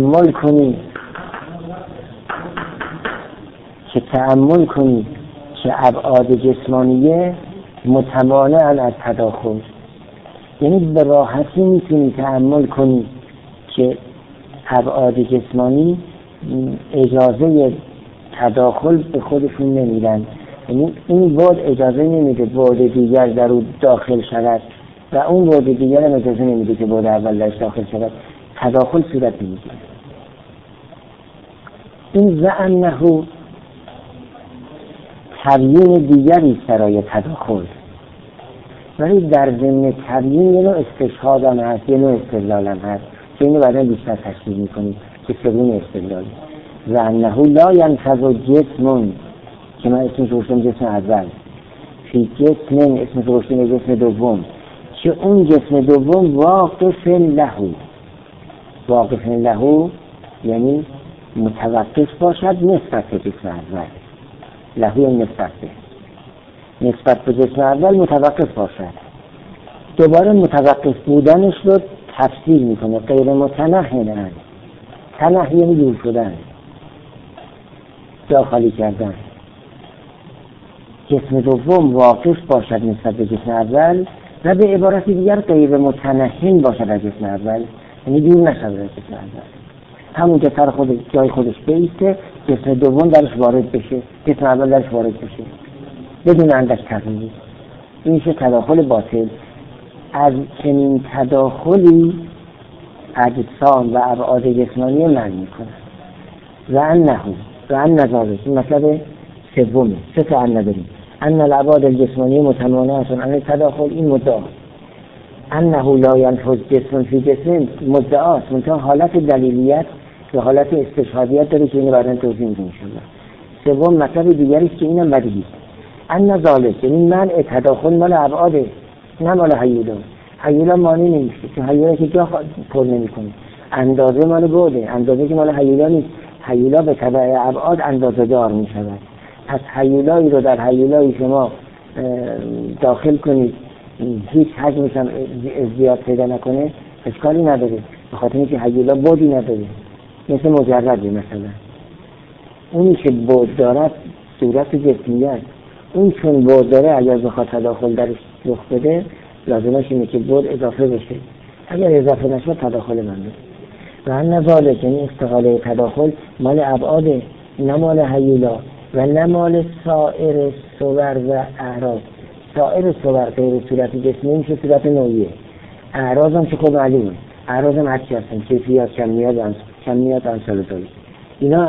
تأمل کنی که ابعاد جسمانیه متمانعن از تداخل. یعنی به راحتی میتونی تأمل کنی که ابعاد جسمانی اجازه تداخل به خودشون نمیدن. یعنی این بعد اجازه نمیده بعد دیگر در او داخل شود و اون بعد دیگر هم اجازه نمیده که بعد اول درش داخل شود. تداخل صورت نمیگیره. این زعنه تبیین دیگری برای تداخل، ولی در ضمن تبیین یه نوع استشهاد هم هست، یه نوع استدلال هم هست که اینو بعدا بیشتر تشریح میکنیم که سگون استدلال. زعنه لا ینتظر جسم که من اسمش روشتم جسم اول، فی جسم اسمش روشتم جسم دوم، که اون جسم دوم واقف له یعنی متوقف باشد نسبت به جسم اول. له یعنی نسبت به جسم اول متوقف باشد. دوباره متوقف بودنش رو تفسیر میکنه غیر متنحن. تنح یعنی دور شدن، جا خالی کردن. جسم دوم واقف باشد نسبت به جسم اول و به عبارت دیگر غیر متنحن باشد از جسم اول، یعنی دور نشد از جسم اول. همونجا سر جای خودش بیسته، جسم دوم درش وارد بشه، جسم اول درش وارد بشه بدون اندک تغییری. این میشه تداخل باطل. از چنین تداخلی اجسام و ابعاد جسمانی منع میکنه. و ان نظاره این مطلب سومه. سه تا ان نداریم. ان الابعاد الجسمانی متمانعه عن تداخل، این مدعا. انه لا ينفذ جسم فی جسم مدعاست، منتها حالت دلیلیت و حالت استشهادیت داره که اینو بعداً توضیح میدیم انشاءالله. سوم مطلب دیگریست که اینم بدیهی. ان ذالک یعنی منع تداخل مال ابعاده، نه مال هیولا مانع نمیشه، چون هیولا که جا پر نمیکنه. اندازه مال بعده، اندازه که مال هیولا نیست. هیولا به تبع ابعاد اندازه دار میشود. پس هیولایی رو در هیولایی شما داخل کنید هیچ حجمش هم زیاد پیدا نکنه اشکالی نداره، به خاطر اینکه هیولا بعدی نداره. مثل مجرده مثلا اونی که بعد دارد صورت جسمیت، اون چون بعد داره اگر بخواد تداخل درش رخ بده لازمش اینه که بعد اضافه بشه. اگر اضافه نشه تداخل منده. و ان ذالک یعنی استقاله تداخل مال ابعاده، نه مال هیولا و نه مال سایر صور و اعراض. سایر صور غیر صورت جسمی میشه صورت نوعیه. اعراض هم که خود معلومه، اعراض هم هرچی هستن، کیفیات، کمیات امثال ذالک، اینا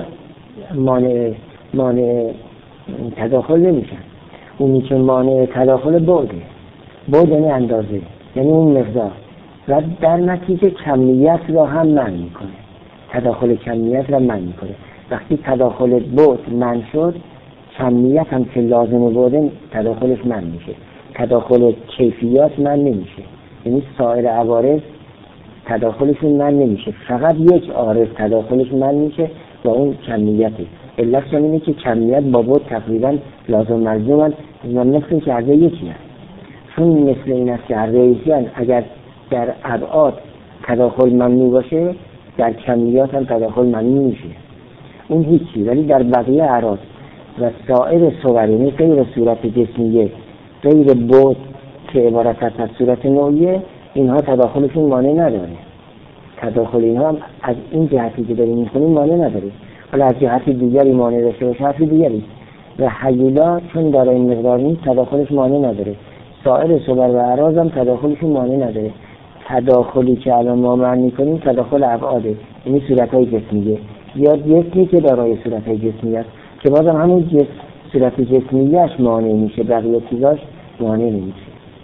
مانع تداخل نمیشن. اونی که مانع تداخل بعد یعنی اندازه، یعنی اون مقدار، و در نتیجه کمیت را هم منع میکنه. تداخل کمیت را منع میکنه. وقتی تداخل بعد منع شد، کمیت هم که لازم بوده تداخلش منع میشه. تداخل کیفیات منع نمیشه، یعنی سایر عوارض تداخلشون منع نمیشه. فقط یک عارض تداخلش منع میشه و اون کمیته. علت اینه که کمیت با بعد تقریبا لازم ملزومن و مثل که هر یکی هست. چون مثل این است که هر یکی هست، اگر در ابعاد تداخل ممنوع باشه در کمیات هم تداخل ممنوع میشه، اون هیچی. ولی در بقیه اعراض و سایر صور، یعنی غیر صورت جسمیه، غیر بعد که عبارت است از صورت نوعیه، اینها تداخلشون مانع نداره. تداخل اینها هم از این جهتی که داریم می‌خونیم مانع نداره، ولی از جهتی دیگری مانع داشته باشه حرف دیگری. و هیولا چون داره این مقدار نیست تداخلش مانع نداره. سایر صور و اعراض هم تداخلشون مانع نداره. تداخلی که الان ما معنی می‌کنیم تداخل ابعاده، یعنی صورت‌های جسمیه. یا جسمی که دارای صورت جسمی است که بازم همون صورت جسمیش مانع میشه، بقیه چیزاش مانع نمیشه.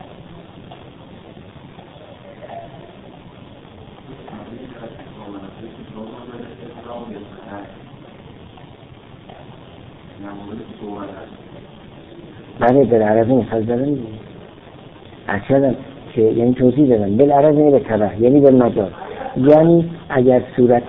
بله بالعرض مثال دارم اصلا که یعنی توضیح دادم بالعرض یعنی به طبع یعنی به مجال، یعنی اگر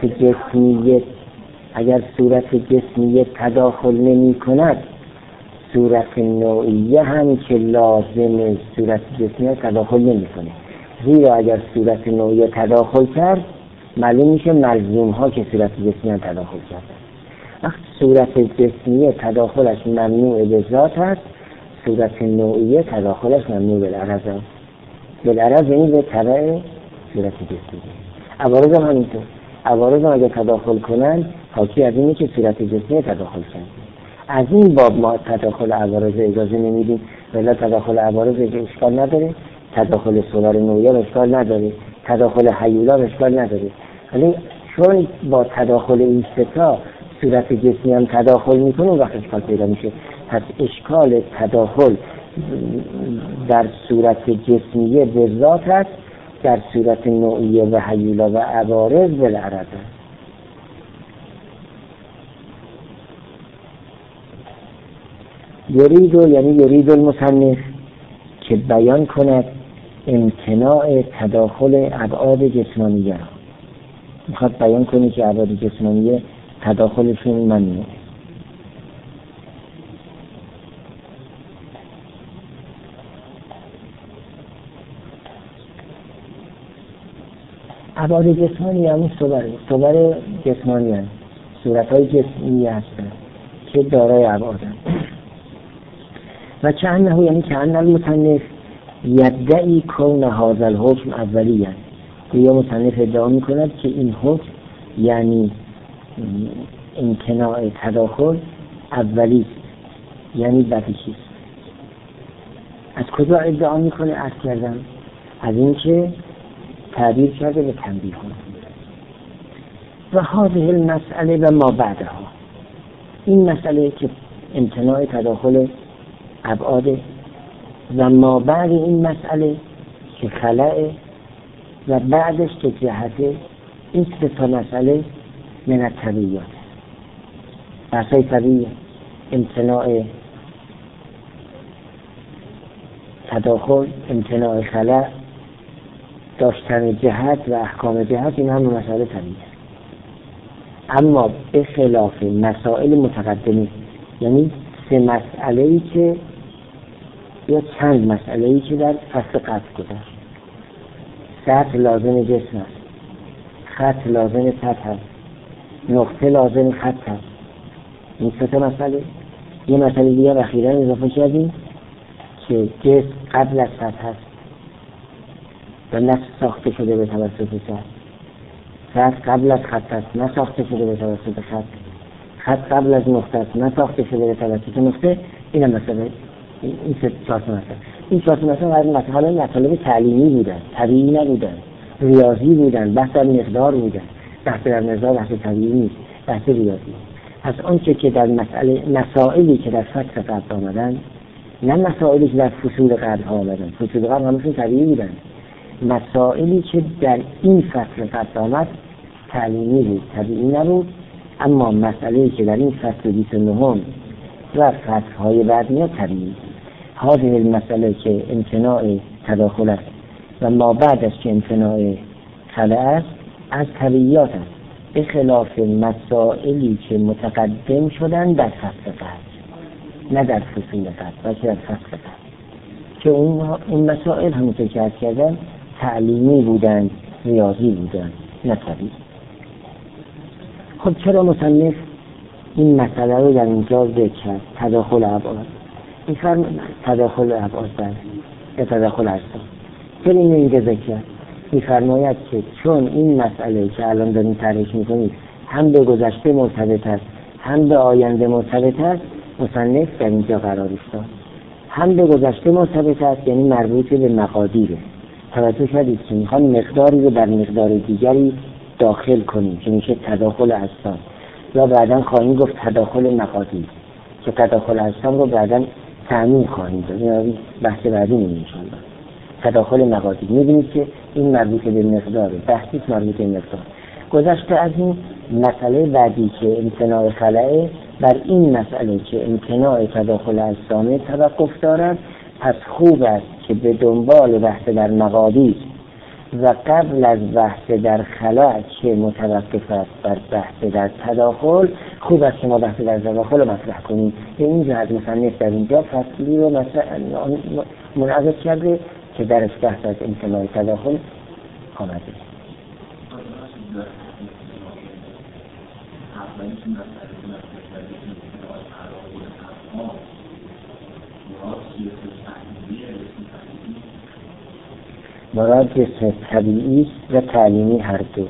صورت جسمیه تداخل نمی کند، صورت نوعیه هم که لازم صورت جسمیه تداخل نمی کنه. زیرا اگر صورت نوعیه تداخل کرد معلوم میشه ملزوم ها که صورت جسمیه تداخل کرد. وقتی صورت جسمیه تداخلش ممنوع به ذات هست، صورت نوعیه تداخلش ممنوع بالعرض هست. بالعرض یعنی به طبع صورت جسمیه. عوارض هم همینطور. عوارض هم اگر تداخل کنن حاکی از اینه که صورت جسمیه تداخل کرد. از این باب ما تداخل عوارض اجازه نمیدیم، ولی تداخل عوارض اشکال نداره، تداخل سولار نوعیه اشکال نداره، تداخل هیولا اشکال نداره. ولی چون با تداخل این ستا صورت جسمی هم تداخل میکنه وقت اشکال پیدا میشه. پس اشکال تداخل در صورت جسمیه به ذات هست، در صورت نوعیه و هیولا و عوارض بالعرض هست. یرید المصنف که بیان کند امتناع تداخل ابعاد جسمانیه را. میخواد بیان کنه که ابعاد جسمانیه تداخلشون ممنوع. ابعاد جسمانی همون صور جسمانی هست، صورتهای جسمی هستن که دارای ابعاد هست. و چنه یعنی که ان المصنف یدعی کون هذا الحکم اولی است. یا مصنف ادعا میکند که این حکم یعنی امتناع تداخل اولی است، یعنی بدیهی است. از کجا ادعا میکنه؟ عرض کردم از این که تعبیر کرده به تنبیه ها. و هذه المسئله و ما بعدها، این مسئله که امتناع تداخل ابعاد و ما بعد این مسئله که خلأ و بعدش که جهته، این سه تا مسئله من الطبیعیات، بحثای طبیعی، امتناع تداخل، امتناع خلأ، داشتن جهت و احکام جهت، این هم مسئله طبیعی. اما به خلاف مسائل متقدمه، یعنی سه مسئله‌ای که یا چند مسئله‌ای که در فصل قبل گذشت. سطح لازم جسم است، خط لازم سطح است، نقطه لازم خط است. این سه تا مسئله. یه مسئله دیگه اخیراً اضافه کردیم که جسم قبل از سطح است و نه ساخته شده به توسط سطح قبل از خط است، نه ساخته شده به توسط خط قبل از نقطه است، نه ساخته شده به توسط نقطه. این هم مسئله. این سه چهار مسئله. این چهار مسئله از مطالب تعلیمی بودن، طبیعی نبودن، ریاضی بودن، بحث در مقدار بودن. بحث در مقدار بحث طبیعی نیست، بحث ریاضی. پس آنچه که در مسائلی که در فصل قبل آمدن، نه مسائلی که در فصول قبل آمدن. فصول قبل همشون طبیعی بودن. مسائلی که در این فصل قبل آمد تعلیمی بود، طبیعی نبود. اما مسئله‌ای که در این فصل 29 و فصل‌های بعد میاد طبیعی. هذه المسئله که امتناع تداخل است و ما بعدش که امتناع خلأ است از طبیعیات است، به خلاف مسائلی که متقدم شدن در فصل قبل، نه در فصول قبل بلکه در فصل قبل، که اون مسائل همونطور که عرض کردم تعلیمی بودن، ریاضی بودن، نه طبیعی. خب چرا مصنف این مسئله رو در اینجا ذکر کرد؟ تداخل ابعاد. این تداخل ابعاد یا تداخل اجسام. چرا اینجا ذکر کرد؟ می‌فرماید که چون این مسئله که الان داریم طرحش می‌کنید هم به گذشته مرتبط است، هم به آینده مرتبط است، مصنف در اینجا قرارش داد. هم به گذشته مرتبط است، یعنی مربوط به مقادیره. توجه کردید که می‌خوان مقداری رو در مقدار دیگری داخل کنیم که میشه تداخل اجسام. یا بعدا خواهیم گفت تداخل مقادیر که تداخل اجسام رو بعدا تعمیم خواهیم داد. این بحث بعدی می‌بینیم انشاءالله. تداخل مقادیر می‌بینید که این مربوط به مقداره، بحثی مربوط به مقدار. گذشته از این مسئله بعدی که امتناع خلأ، بر این مسئله که امتناع تداخل اجسام توقف دارد، پس خوب است که به دنبال بحث در مقادیر و قبل از بحث در خلأ که متوقف است بر بحث در تداخل، خوب است که ما بحث در تداخل رو مطرح کنیم. به این جهت مصنف در اینجا فصلی رو منعقد کرده که درش بحث از امتناع تداخل آمده. مراد جسم طبیعی و تعلیمی هر دو.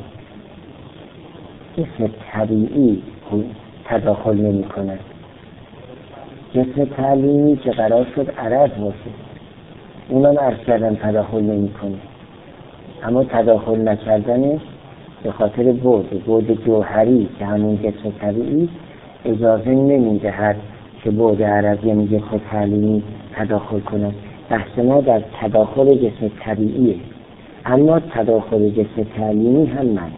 جسم طبیعی تداخل نمی کند. جسم تعلیمی که قرار شد عرض باشه اونم عرض کردن تداخل نمی کنه، اما تداخل نکردنش به خاطر بعد جوهری که همون جسم طبیعی اجازه نمیده هر که بعد عرضی میگه خود تعلیمی تداخل کنه. بحث ما در تداخل جسم طبیعیه، اما تداخل جسم تعلیمی هم معنی،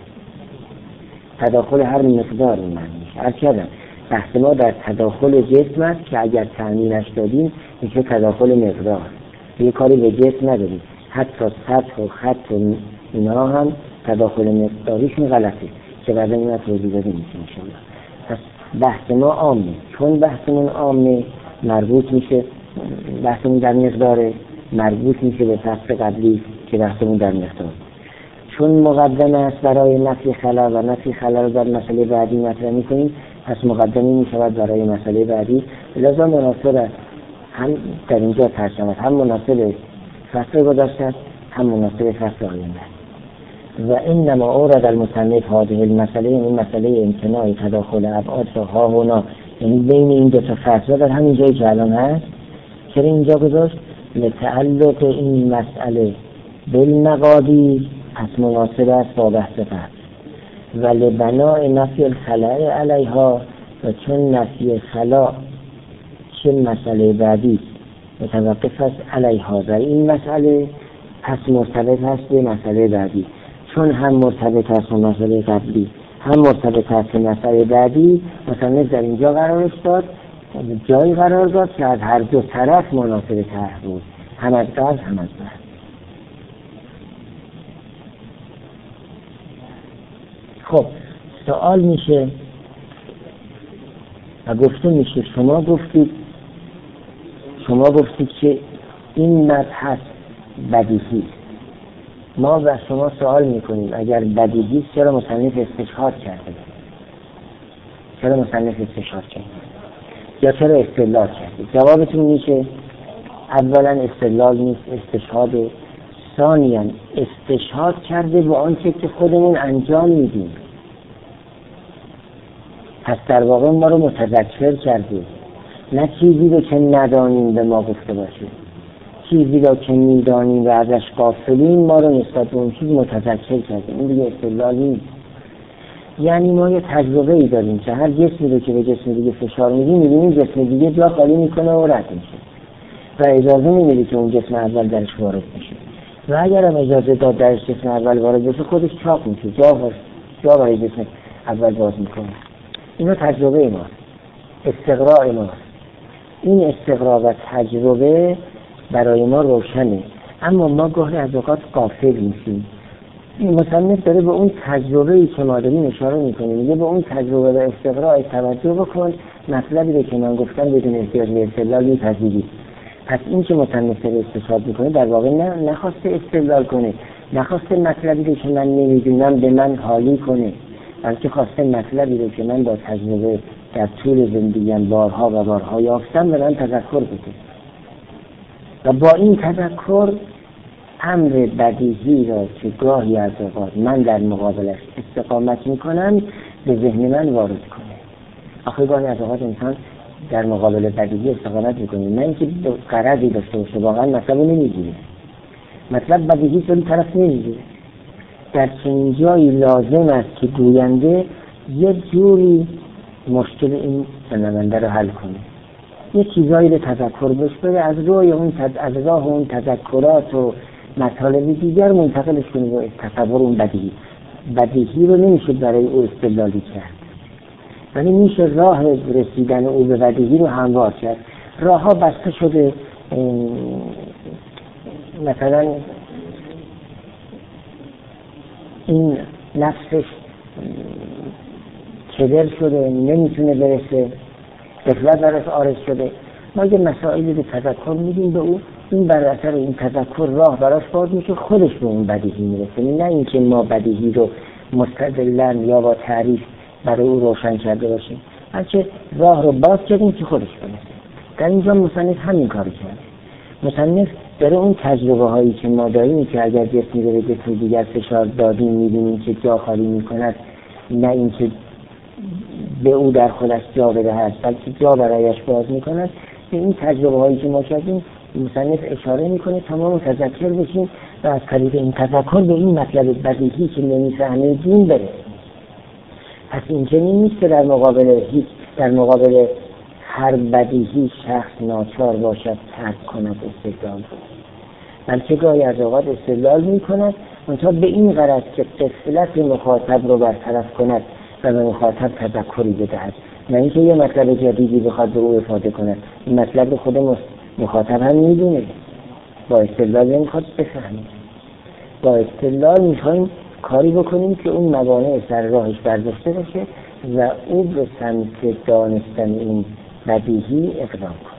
تداخل هر مقدار معنی. هرچند بحث ما در تداخل جسم است که اگر تعمینش دادیم میشه تداخل مقدار، یه کاری به جسم نداریم. حتی سطح و خط و اینا هم تداخل مقداریشون غلطه که بعدا اینا توضیح داده میشه انشاءالله. پس بحث ما عامه، چون بحثمون عامه مربوط میشه، بحثمون در مقدار مربوط میشه به فصل قبلی که بحثمون در مقدار. چون مقدمه است برای نفی خلا و نفی خلا رو در مسئله بعدی مطرح میکنیم، پس مقدمه میشود برای مسئله بعدی. لذا مناسب است هم در اینجا ترجمه هم مناسب فصل گذشته هم مناسب فصل آینده. و انما اورد المصنف هذه المسئله، این مسئله امتناع تداخل ابعاد را ها هنا، یعنی بین این دو تا فصل در همین جایی که الان هست. چرا اینجا گذاشت؟ لتعلق این مسئله بالمقادیر، پس مناسب است با بحث فصل. و لبناء نفی الخلاء علیها، و چون نفی خلا چه مسئله بعدی متوقف است علیها در این مسئله، پس مرتبط است به مسئله بعدی. چون هم مرتبط است به مسئله قبلی هم مرتبط است به مسئله بعدی، مثلا در اینجا قرار داد، جایی قرار داد که از هر دو طرف مناسب طرح بود، هم از قبل هم از بعد. خب سوال میشه و گفته میشه شما گفتید که این مبحث بدیهی، ما و شما سوال میکنیم اگر بدیهی چرا مصنف استشهاد کرده؟ چرا مصنف استشهاد کرده؟ یا چرا استدلال کرده؟ جوابتون میشه اولا استدلال نیست، استشهاده. ثانیاً استشهاد کرده با آنچه که خودمون انجام میدیم، پس در واقع ما رو متذکر کرده، نه چیزی رو که ندانیم به ما گفته باشه، چیزی رو که میدانیم و ازش غافلیم ما رو نسبت به اون چیز متذکر کرده. این دیگه استدلال نیست. یعنی ما یه تجربه ای داریم که هر جسمی رو که به جسم دیگه فشار میدیم میبینیم جسم دیگه جا خالی میکنه و رد میشه و اجازه نمیده که اون جسم اول درش وارد بشه، و اگر هم اجازه داد درش جسم اول وارد بشه خودش چاق میشه، جا برای جسم اول باز میکنه. اینا تجربه ماست، استقراء ماست. این استقراء و تجربه برای ما روشنه، اما ما گاهی از اوقات غافل میشیم. این مصنف داره به اون تجربه‌ای که ما داریم اشاره میکنه، میگه به اون تجربه و استقراء توجه بکن، مطلبی رو که من گفتم بدون احتیاج به استدلال میپذیری. پس این که مصنف رو استشهاد میکنه در واقع نخواسته استدلال کنه، نخواسته مطلبی رو که من نمیدونم به من حالی کنه، بلکه خواسته مطلبی رو که من با تجربه در طول زندگیم بارها و بارها یافتم به من تذکر بده، و با این تذکر امر بدیهی را که گاهی از اوقات من در مقابلش استقامت میکنم به ذهن من وارد کنه. آخه گاهی از اوقات انسان در مقابل بدیهی استقامت میکنه، نه اینکه غرضی داشته باشه، واقعا مطلب نمیگیره، مطلب بدیهی طوری طرف نمیگیره. در چنین جایی لازم است که گوینده یه جوری مشکل این شنونده رو حل کنه، یه چیزایی رو تذکر بهش بده، از راه اون تذکرات و مطالب دیگر منتقلش کنه به تصور اون بدیهی رو نمیشه برای او استدلالی کرد، ولی میشه راه رسیدن او به بدیهی رو هموار کرد. راه ها بسته شده، مثلا این نفسش کدر شده نمیتونه برسه، غفلت براش عارض شده، ما یه مسائلی رو تذکر میدیم به او، این بر اثر این تذکر راه براش باز میشه، خودش به اون بدیهی میرسه، نه اینکه ما بدیهی رو مستدلن یا با تعریف برای او روشن کرده باشیم، بلکه راه رو باز کردیم که خودش برسه. در اینجا مصنف همین کار کرد. مصنف داره اون تجربه هایی که ما داریم که اگر جسمی رو به جسم دیگر فشار دادیم میبینیم که جا خالی میکند، نه اینکه به او در خودش جا بدهد بلکه جا برایش باز میکند، به این تجربه هایی که ما کردیم مصنف اشاره میکنه تا ما متذکر بشیم و از طریق این تذکر به این مطلب بدیهی که نمیفهمیم دین برسیم. پس این چنین نیست که در مقابل هر بدیهی شخص ناچار باشد ترک کند استدلال، بلکه گاهی از اوقات استدلال میکند منتها به این غرض که غفلت مخاطب رو برطرف کند و به مخاطب تذکری بدهد، نه اینکه یه مطلب جدیدی بخواد به او افاده کند. این مطلب خود مخاطب هم میدونه، با استدلال نمیخواد بفهمه. با استدلال میخوایم کاری بکنیم که اون موانع سر راهش برداشته باشه و او به سمت دانستن این بدیهی اقدام کنه.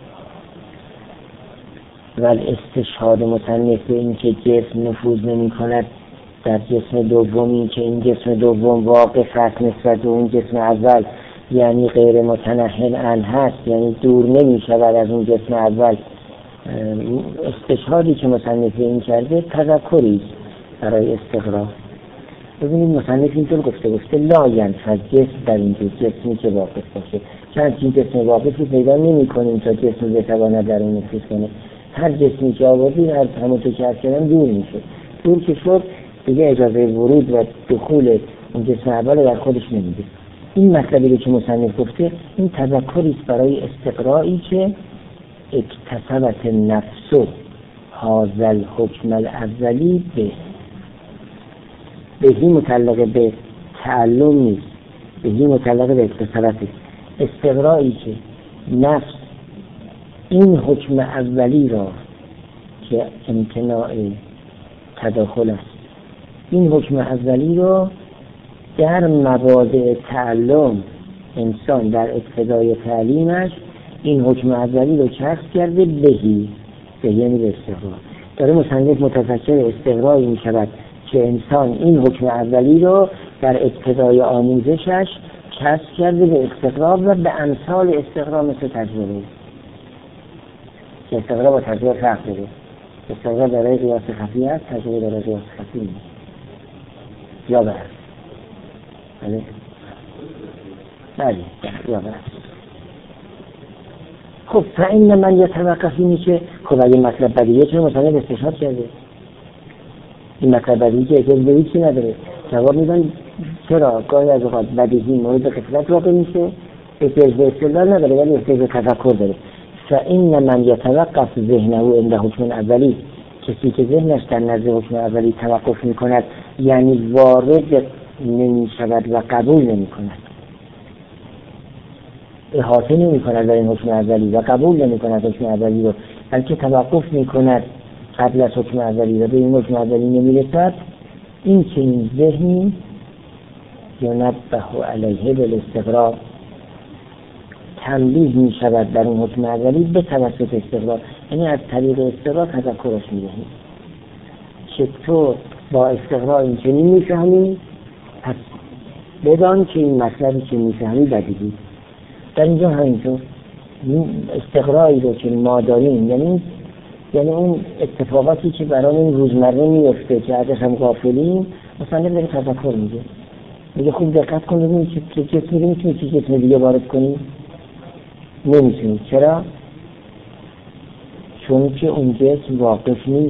ولی استشهاد مصنف به این که جسم نفوذ نمی کند در جسم دومی، که این جسم دوم واقف است نسبت به اون جسم اول، یعنی غیر متنحل عنه هست، یعنی دور نمی شود از اون جسم اول. استشهادی که مصنف این کرده تذکری برای استقرار. ببینید مصنف اینطور گفته لا ینفذ جسم در اینجور جسمی که واقف باشه، چند چین جسم واقفی پیدا نمی کنیم تا جسم بتواند در اون نفوذ کنه. هر جسمی که آوردیم همونطور که عرض کردم دور میشه، دور که شد دیگه اجازه ورود و دخول اون جسم اول در خودش نمیده. این مطلبی که مصنف گفته این تذکری است برای استقرایی که اکتسبت نفس هذا الحکم الاولی بهی متعلق به تعلم نیست، بهی متعلق به اکتسابت. استقرایی که نفس این حکم اولی را که امتناع تداخل است، این حکم اولی را در مواضع تعلم انسان در ابتدای تعلیمش این حکم اولی رو کسب کرده، بهی یعنی به استقرا. داره مصنف متذکر استقرایی می شود که انسان این حکم اولی رو در ابتدای آموزشش کسب کرده به استقرا و به امثال استقرا مثل تجربه. استقرا با تجربه فرق داره. استقرا دارای قیاس خفی هست، تجربه دارای قیاس خفی نیست. یا برعکس. بله یا برعکس. خب فإن من یتوقفی میشه. خب اگه مطلب بدیهیه چون مثلا استشهاد کرده، این مطلب بدیهی که اجازه به هیچی نداره. جواب میدن چرا گاهی از اوقات بدیهی مورد غفلت واقع میشه، احتیاج به استدلال نداره ولی احتیاج به تفکر داره. فإن من یتوقف ذهنه عند حکم اولی، کسی که ذهنش در نزد حکم اولی توقف میکند یعنی وارد نمیشود و قبول نمیکند، احاطه نمیکند در این حکم اولی و قبول نمیکند حکم اولی رو، بلکه توقف میکند قبل از حکم اولی و به این حکم اولی نمیرسد، این چنین ذهنی ینبه علیه بالاستقرار، تنبیه می شود در اون حکم اولی به توسط استقرار، یعنی از طریق استقرار تذکرش می دهیم. چطور با استقرار این چنین می فهمیم؟ پس بدان که این مطلبی که می فهمی بدیهی. در اینجا همینطور استقراری رو که ما داریم، یعنی اون اتفاقاتی که برای روزمره میفته که ازش هم غافلیم، مثلا داره تذکر میگه خوب دقت کن ببینید که جسمی رو میتونید که جسم دیگه وارد کنید؟ نمیتونید. چرا؟ چون که اون جسم واقف نیست،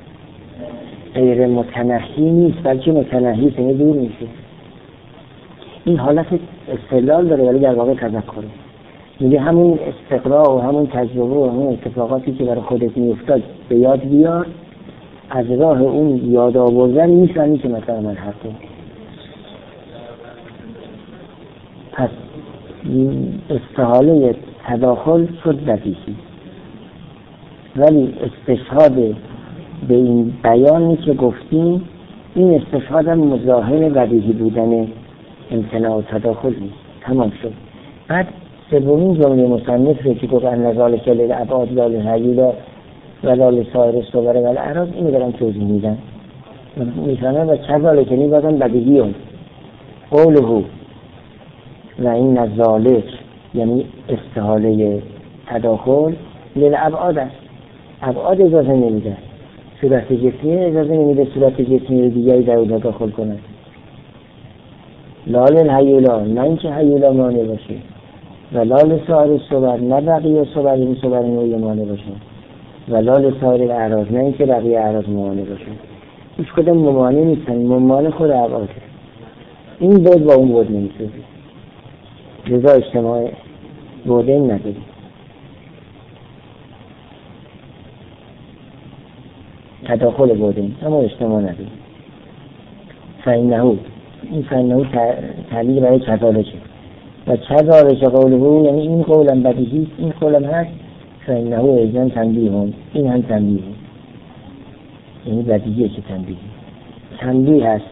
غیر متنحی نیست، بلکه متنحی سنه دور میشه. این حالت استدلال داره ولی در واقع تذکره. میگه همون استقراء و همون تجربه و همون اتفاقاتی که برای خودت میافتاد به یاد بیار، از راه اون یاد آوردن میفهمی که مثلا من حقه. پس استحاله تداخل شد بدیهی، ولی استشهاد به این بیانی که گفتیم این استشهاد هم مظاهر بدیهی بودن امتناع و تداخل نیست. تمام شد. بعد سومین جمله مصنف رو که گفت ان ذلک للابعاد لا للهیولا ولا لسائر الصور والاعراض، اینو دارم توضیح میدم میفهمم. و کذالک یعنی بازم بدیهیون قوله و این ذالک یعنی استحاله تداخل للابعاد است. ابعاد اجازه نمیده، صورت جسمی اجازه نمیده صورت جسمی دیگری در اون تداخل کنه. لا للهیولا، نه اینکه هیولا مانع باشه، و لا لسائر الصور، نه بقیه صور این صور نوعی مانع باشه، و لا لسائر الاعراض، نه اینکه بقیه اعراض مانع باشه. هیچ کدوم ممانع نیستن، ممانع خود ابعاده. این بود با اون بود نمیشه، لذا اجتماع بودین نداری. تداخل بودین اما اجتماع نداری. فإنه، این فإنه تعلیق برای کذالکه و کذالک قوله، یعنی این قولم بدیهی، این قولم هست. فإنه ایضا تنبیه، این هم تنبیه، یعنی بدیهیه که تنبیه هست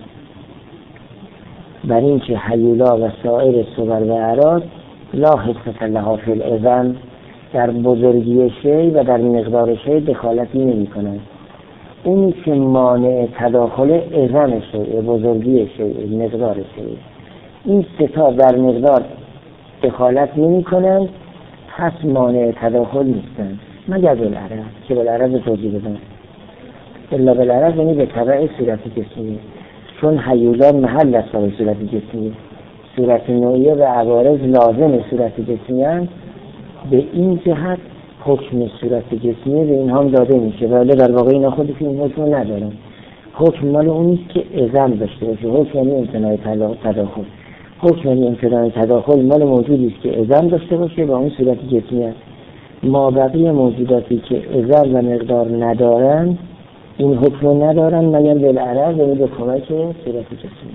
بر این که هیولا و سایر صور و اعراض لا حصة لها فی العظم، در بزرگی شی و در مقدار شی دخالتی نمی کنند. اونی که مانع تداخل عظم شی، بزرگی شی، مقدار شی، این ستا در مقدار دخالت نمی کنند، پس مانع تداخل نیستند مگر بالعرض، که بالعرض توضیح بدن. الا بالعرض یعنی به تبع صورت جسمی، چون هیولا محل است برای صورت جسمی، صورت نوعیه و عوارض لازم صورت جسمی هست. به این جهت حکم صورت جسمی به این هم داده میشه، ولی در واقع اینا خودشون این حکم ندارن. حکم مال اونیست که عظم داشته باشه. حکم یعنی امتناع تداخل. حکم یعنی امتناع تداخل مال موجودیست که عظم داشته باشه و اون صورت جسمی هست. ما بقیه موجوداتی که عظم و مقدار ندارن این حکم ندارن مگر بالعرض، یعنی به کمک صورت جسمی.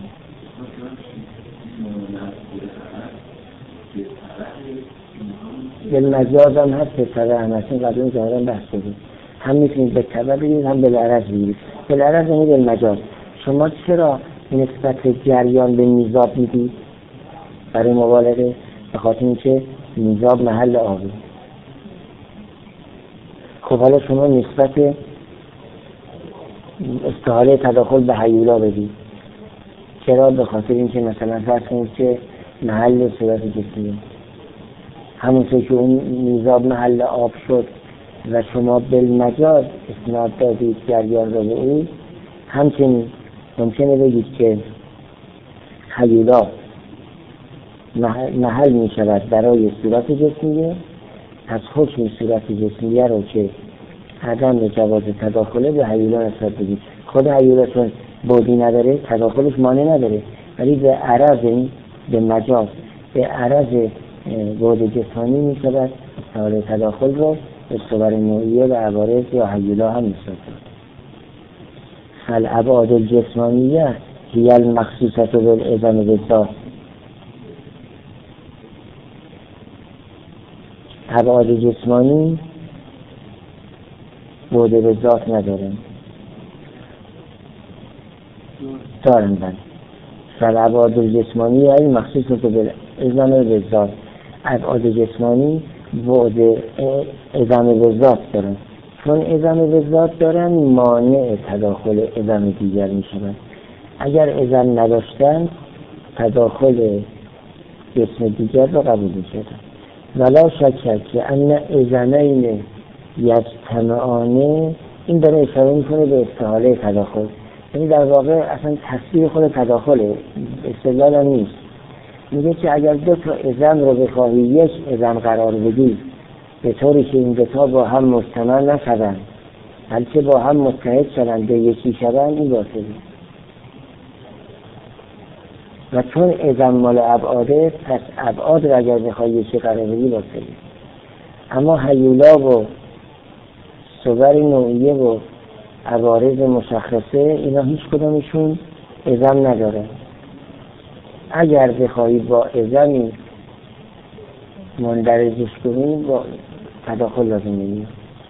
بالمجاز هم هست، به طبع هم هست. این قبل این ظاهرا بحث بدید، هم میتونید به طبع بگید هم بالعرض بگید. بالعرض یعنی بالمجاز. شما چرا نسبت جریان به میزاب میدید؟ برای مبالغه، به خاطر اینکه میزاب محل آبه. خب حالا شما نسبت استحاله تداخل به هیولا بدید. چرا؟ به خاطر اینکه مثلا فرض کنید که محل صورت جسمی، همونطور که اون میزاب محل آب شد و شما بالمجاز اسناد دادید جریان را به او، همچنین ممکنه بگید که هیولا محل می شود برای صورت جسمیه، از حکم صورت جسمیه رو که عدم جواز تداخله به هیولا نسبت بدید. خود هیولا چون بودی نداره تداخلش مانع نداره، ولی به عرض، به مجاز، به عرض بود جسمانی می شود استحاله تداخل رو به صور نوعیه و عوارض یا هیولا هم نسبت داد. فالابعاد الجسمانیه هی المخصوصة بالعظم بالذات. ابعاد جسمانی بود به ذات ندارن، دارن بند. فالابعاد الجسمانی هی المخصوصة بالعظم بالذات. ابعاد جسمانی بعد عظم بالذات دارن، چون عظم بالذات دارن مانع تداخل عظم دیگر می شود. اگر عظم نداشتن تداخل جسم دیگر را قبول می شدن. ولا شک که ان عظمین یجتمعان، این داره اشاره میکنه به استحاله تداخل. یعنی در واقع اصلا تصویر خود تداخله، استدلال هم نیست. میگه که اگر دو تا عظم رو بخواهی یک عظم قرار بدی به طوری که این دو تا با هم مجتمع نشدن بلکه با هم متحد شدن به یکی شدن، این باطله. و چون ازم مال ابعاده، پس ابعاد رو اگر بخوای یکی قرار بدی باطله. اما هیولا و صور نوعیه و عوارض مشخصه اینا هیچ کدامشون ازم نداره. اگر بخوایی با ازمی مندرجش کنی با تداخل لازم می‌بینی،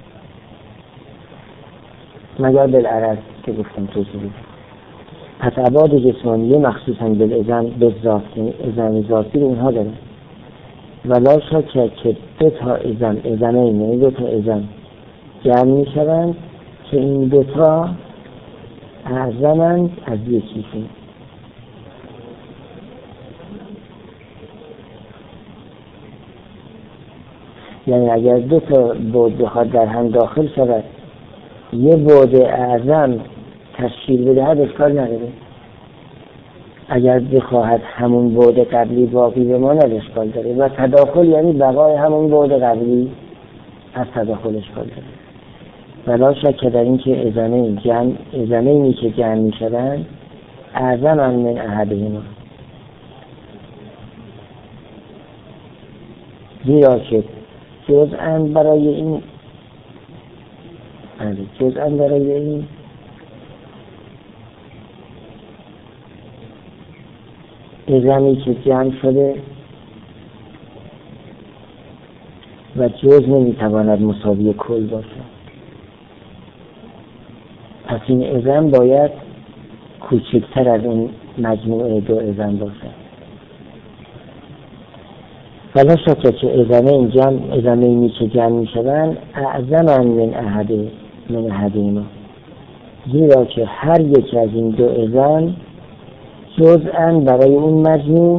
مگر بالعرض که گفتم توضیح. پس ابعاد جسمانیه مخصوصاً بالازم بالذات، ازم ذاتی رو اونها داره. ولا شک که دو تا ازمین، یعنی دو تا ازم جمع می شوند که این دو تا اعظمند از یکیشون. یعنی اگر دو تا بعد بخواد در هم داخل شود، یه بعد اعظم تشکیل بدهد اشکال نداره. اگر بخواهد همون بعد قبلی باقی بماند اشکال داره. و تداخل یعنی بقای همون بعد قبلی، پس تداخل اشکال داره. ولا شک در این که ازمینی که جمع می شدن اعظم من احدهما، زیرا که جزءاً برای این ازمی که جمع شده و جزء نمیتواند مساوی کل باشه، پس این ازم باید کوچکتر از اون مجموعه دو ازم باشه. ولا شک که ازمینی که جمع می شدن اعظم من احدهما، زیرا که هر یک از این دو ازم جزءاً برای اون مجموع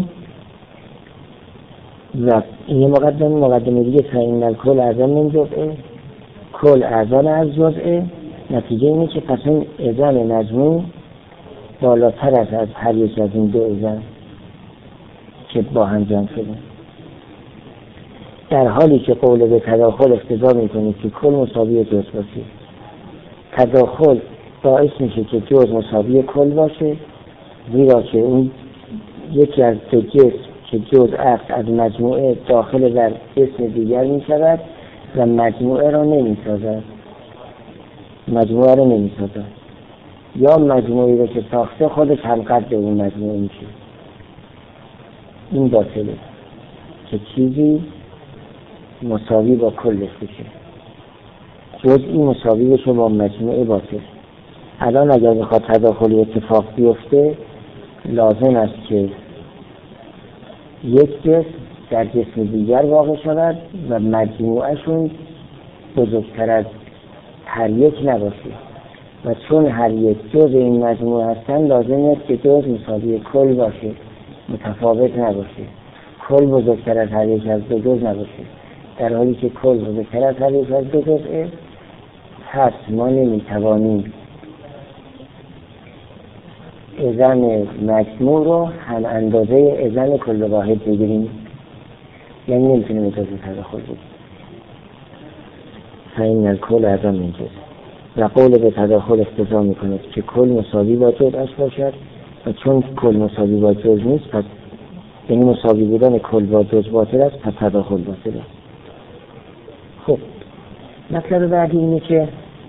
و این مقدمه دیگه تا این الکل اعظم من جزءه، کل اعظم از جزءه. نتیجه اینه که پس این ازم مجموع بالاتر از هر یک از این دو ازم که با هم جمع شده، در حالی که قول به تداخل اقتضا میکنه که کل مساوی جزء باشه. تداخل باعث میشه که جزء مساوی کل باشه، زیرا که اون یکی از دو جسم که جزء است از مجموعه داخل در جسم دیگر میشود و مجموعه را نمیسازد. یا مجموعی رو که ساخته خودش هم قد به اون مجموعه میشه. این باطله که چیزی مساوی با کلش بشه، جزئی مساوی بشه با مجموعه باطل. الان اگر بخواد تداخلی اتفاق بیفته، لازم است که یک جسم در جسم دیگر واقع شود و مجموعهشون بزرگتر از هر یک نباشه، و چون هر یک جز این مجموعه هستن لازم است که جز مساوی کل باشه، متفاوت نباشه. کل بزرگتر از هر یک از دو جز نباشه، در حالی که کل بزرگتر از هر یک از دو جزه. پس ما نمیتوانیم ازم مجموع رو هم اندازه ازم کل واحد بگیریم، یعنی نمیتونیم اجازه تداخل بگیریم. فإن الکل اعظم من جزء. و قول به تداخل اقتضا میکنه که کل مساوی با جزءش باشد، و چون کل مساوی با جزء نیست، پس یعنی مساوی بودن کل با جزء باطل است، پس تداخل باطل است. خب مطلب بعدی اینه که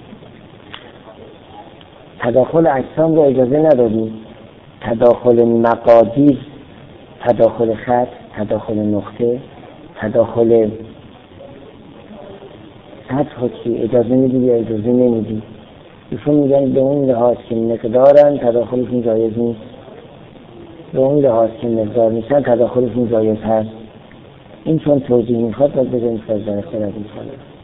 تداخل اجسام رو اجازه ندادیم. تداخل مقادیر، تداخل خط، تداخل نقطه، تداخل سطح که اجازه میدی یا اجازه نمیدی. ایشون میگن به اون لحاظ که مقدارن تداخلشون جایز نیست، به اون لحاظ که مقدار نیستن تداخلشون جایز هست. این چون توضیح میخواد باید بزنید که از در اختلاف میخواد.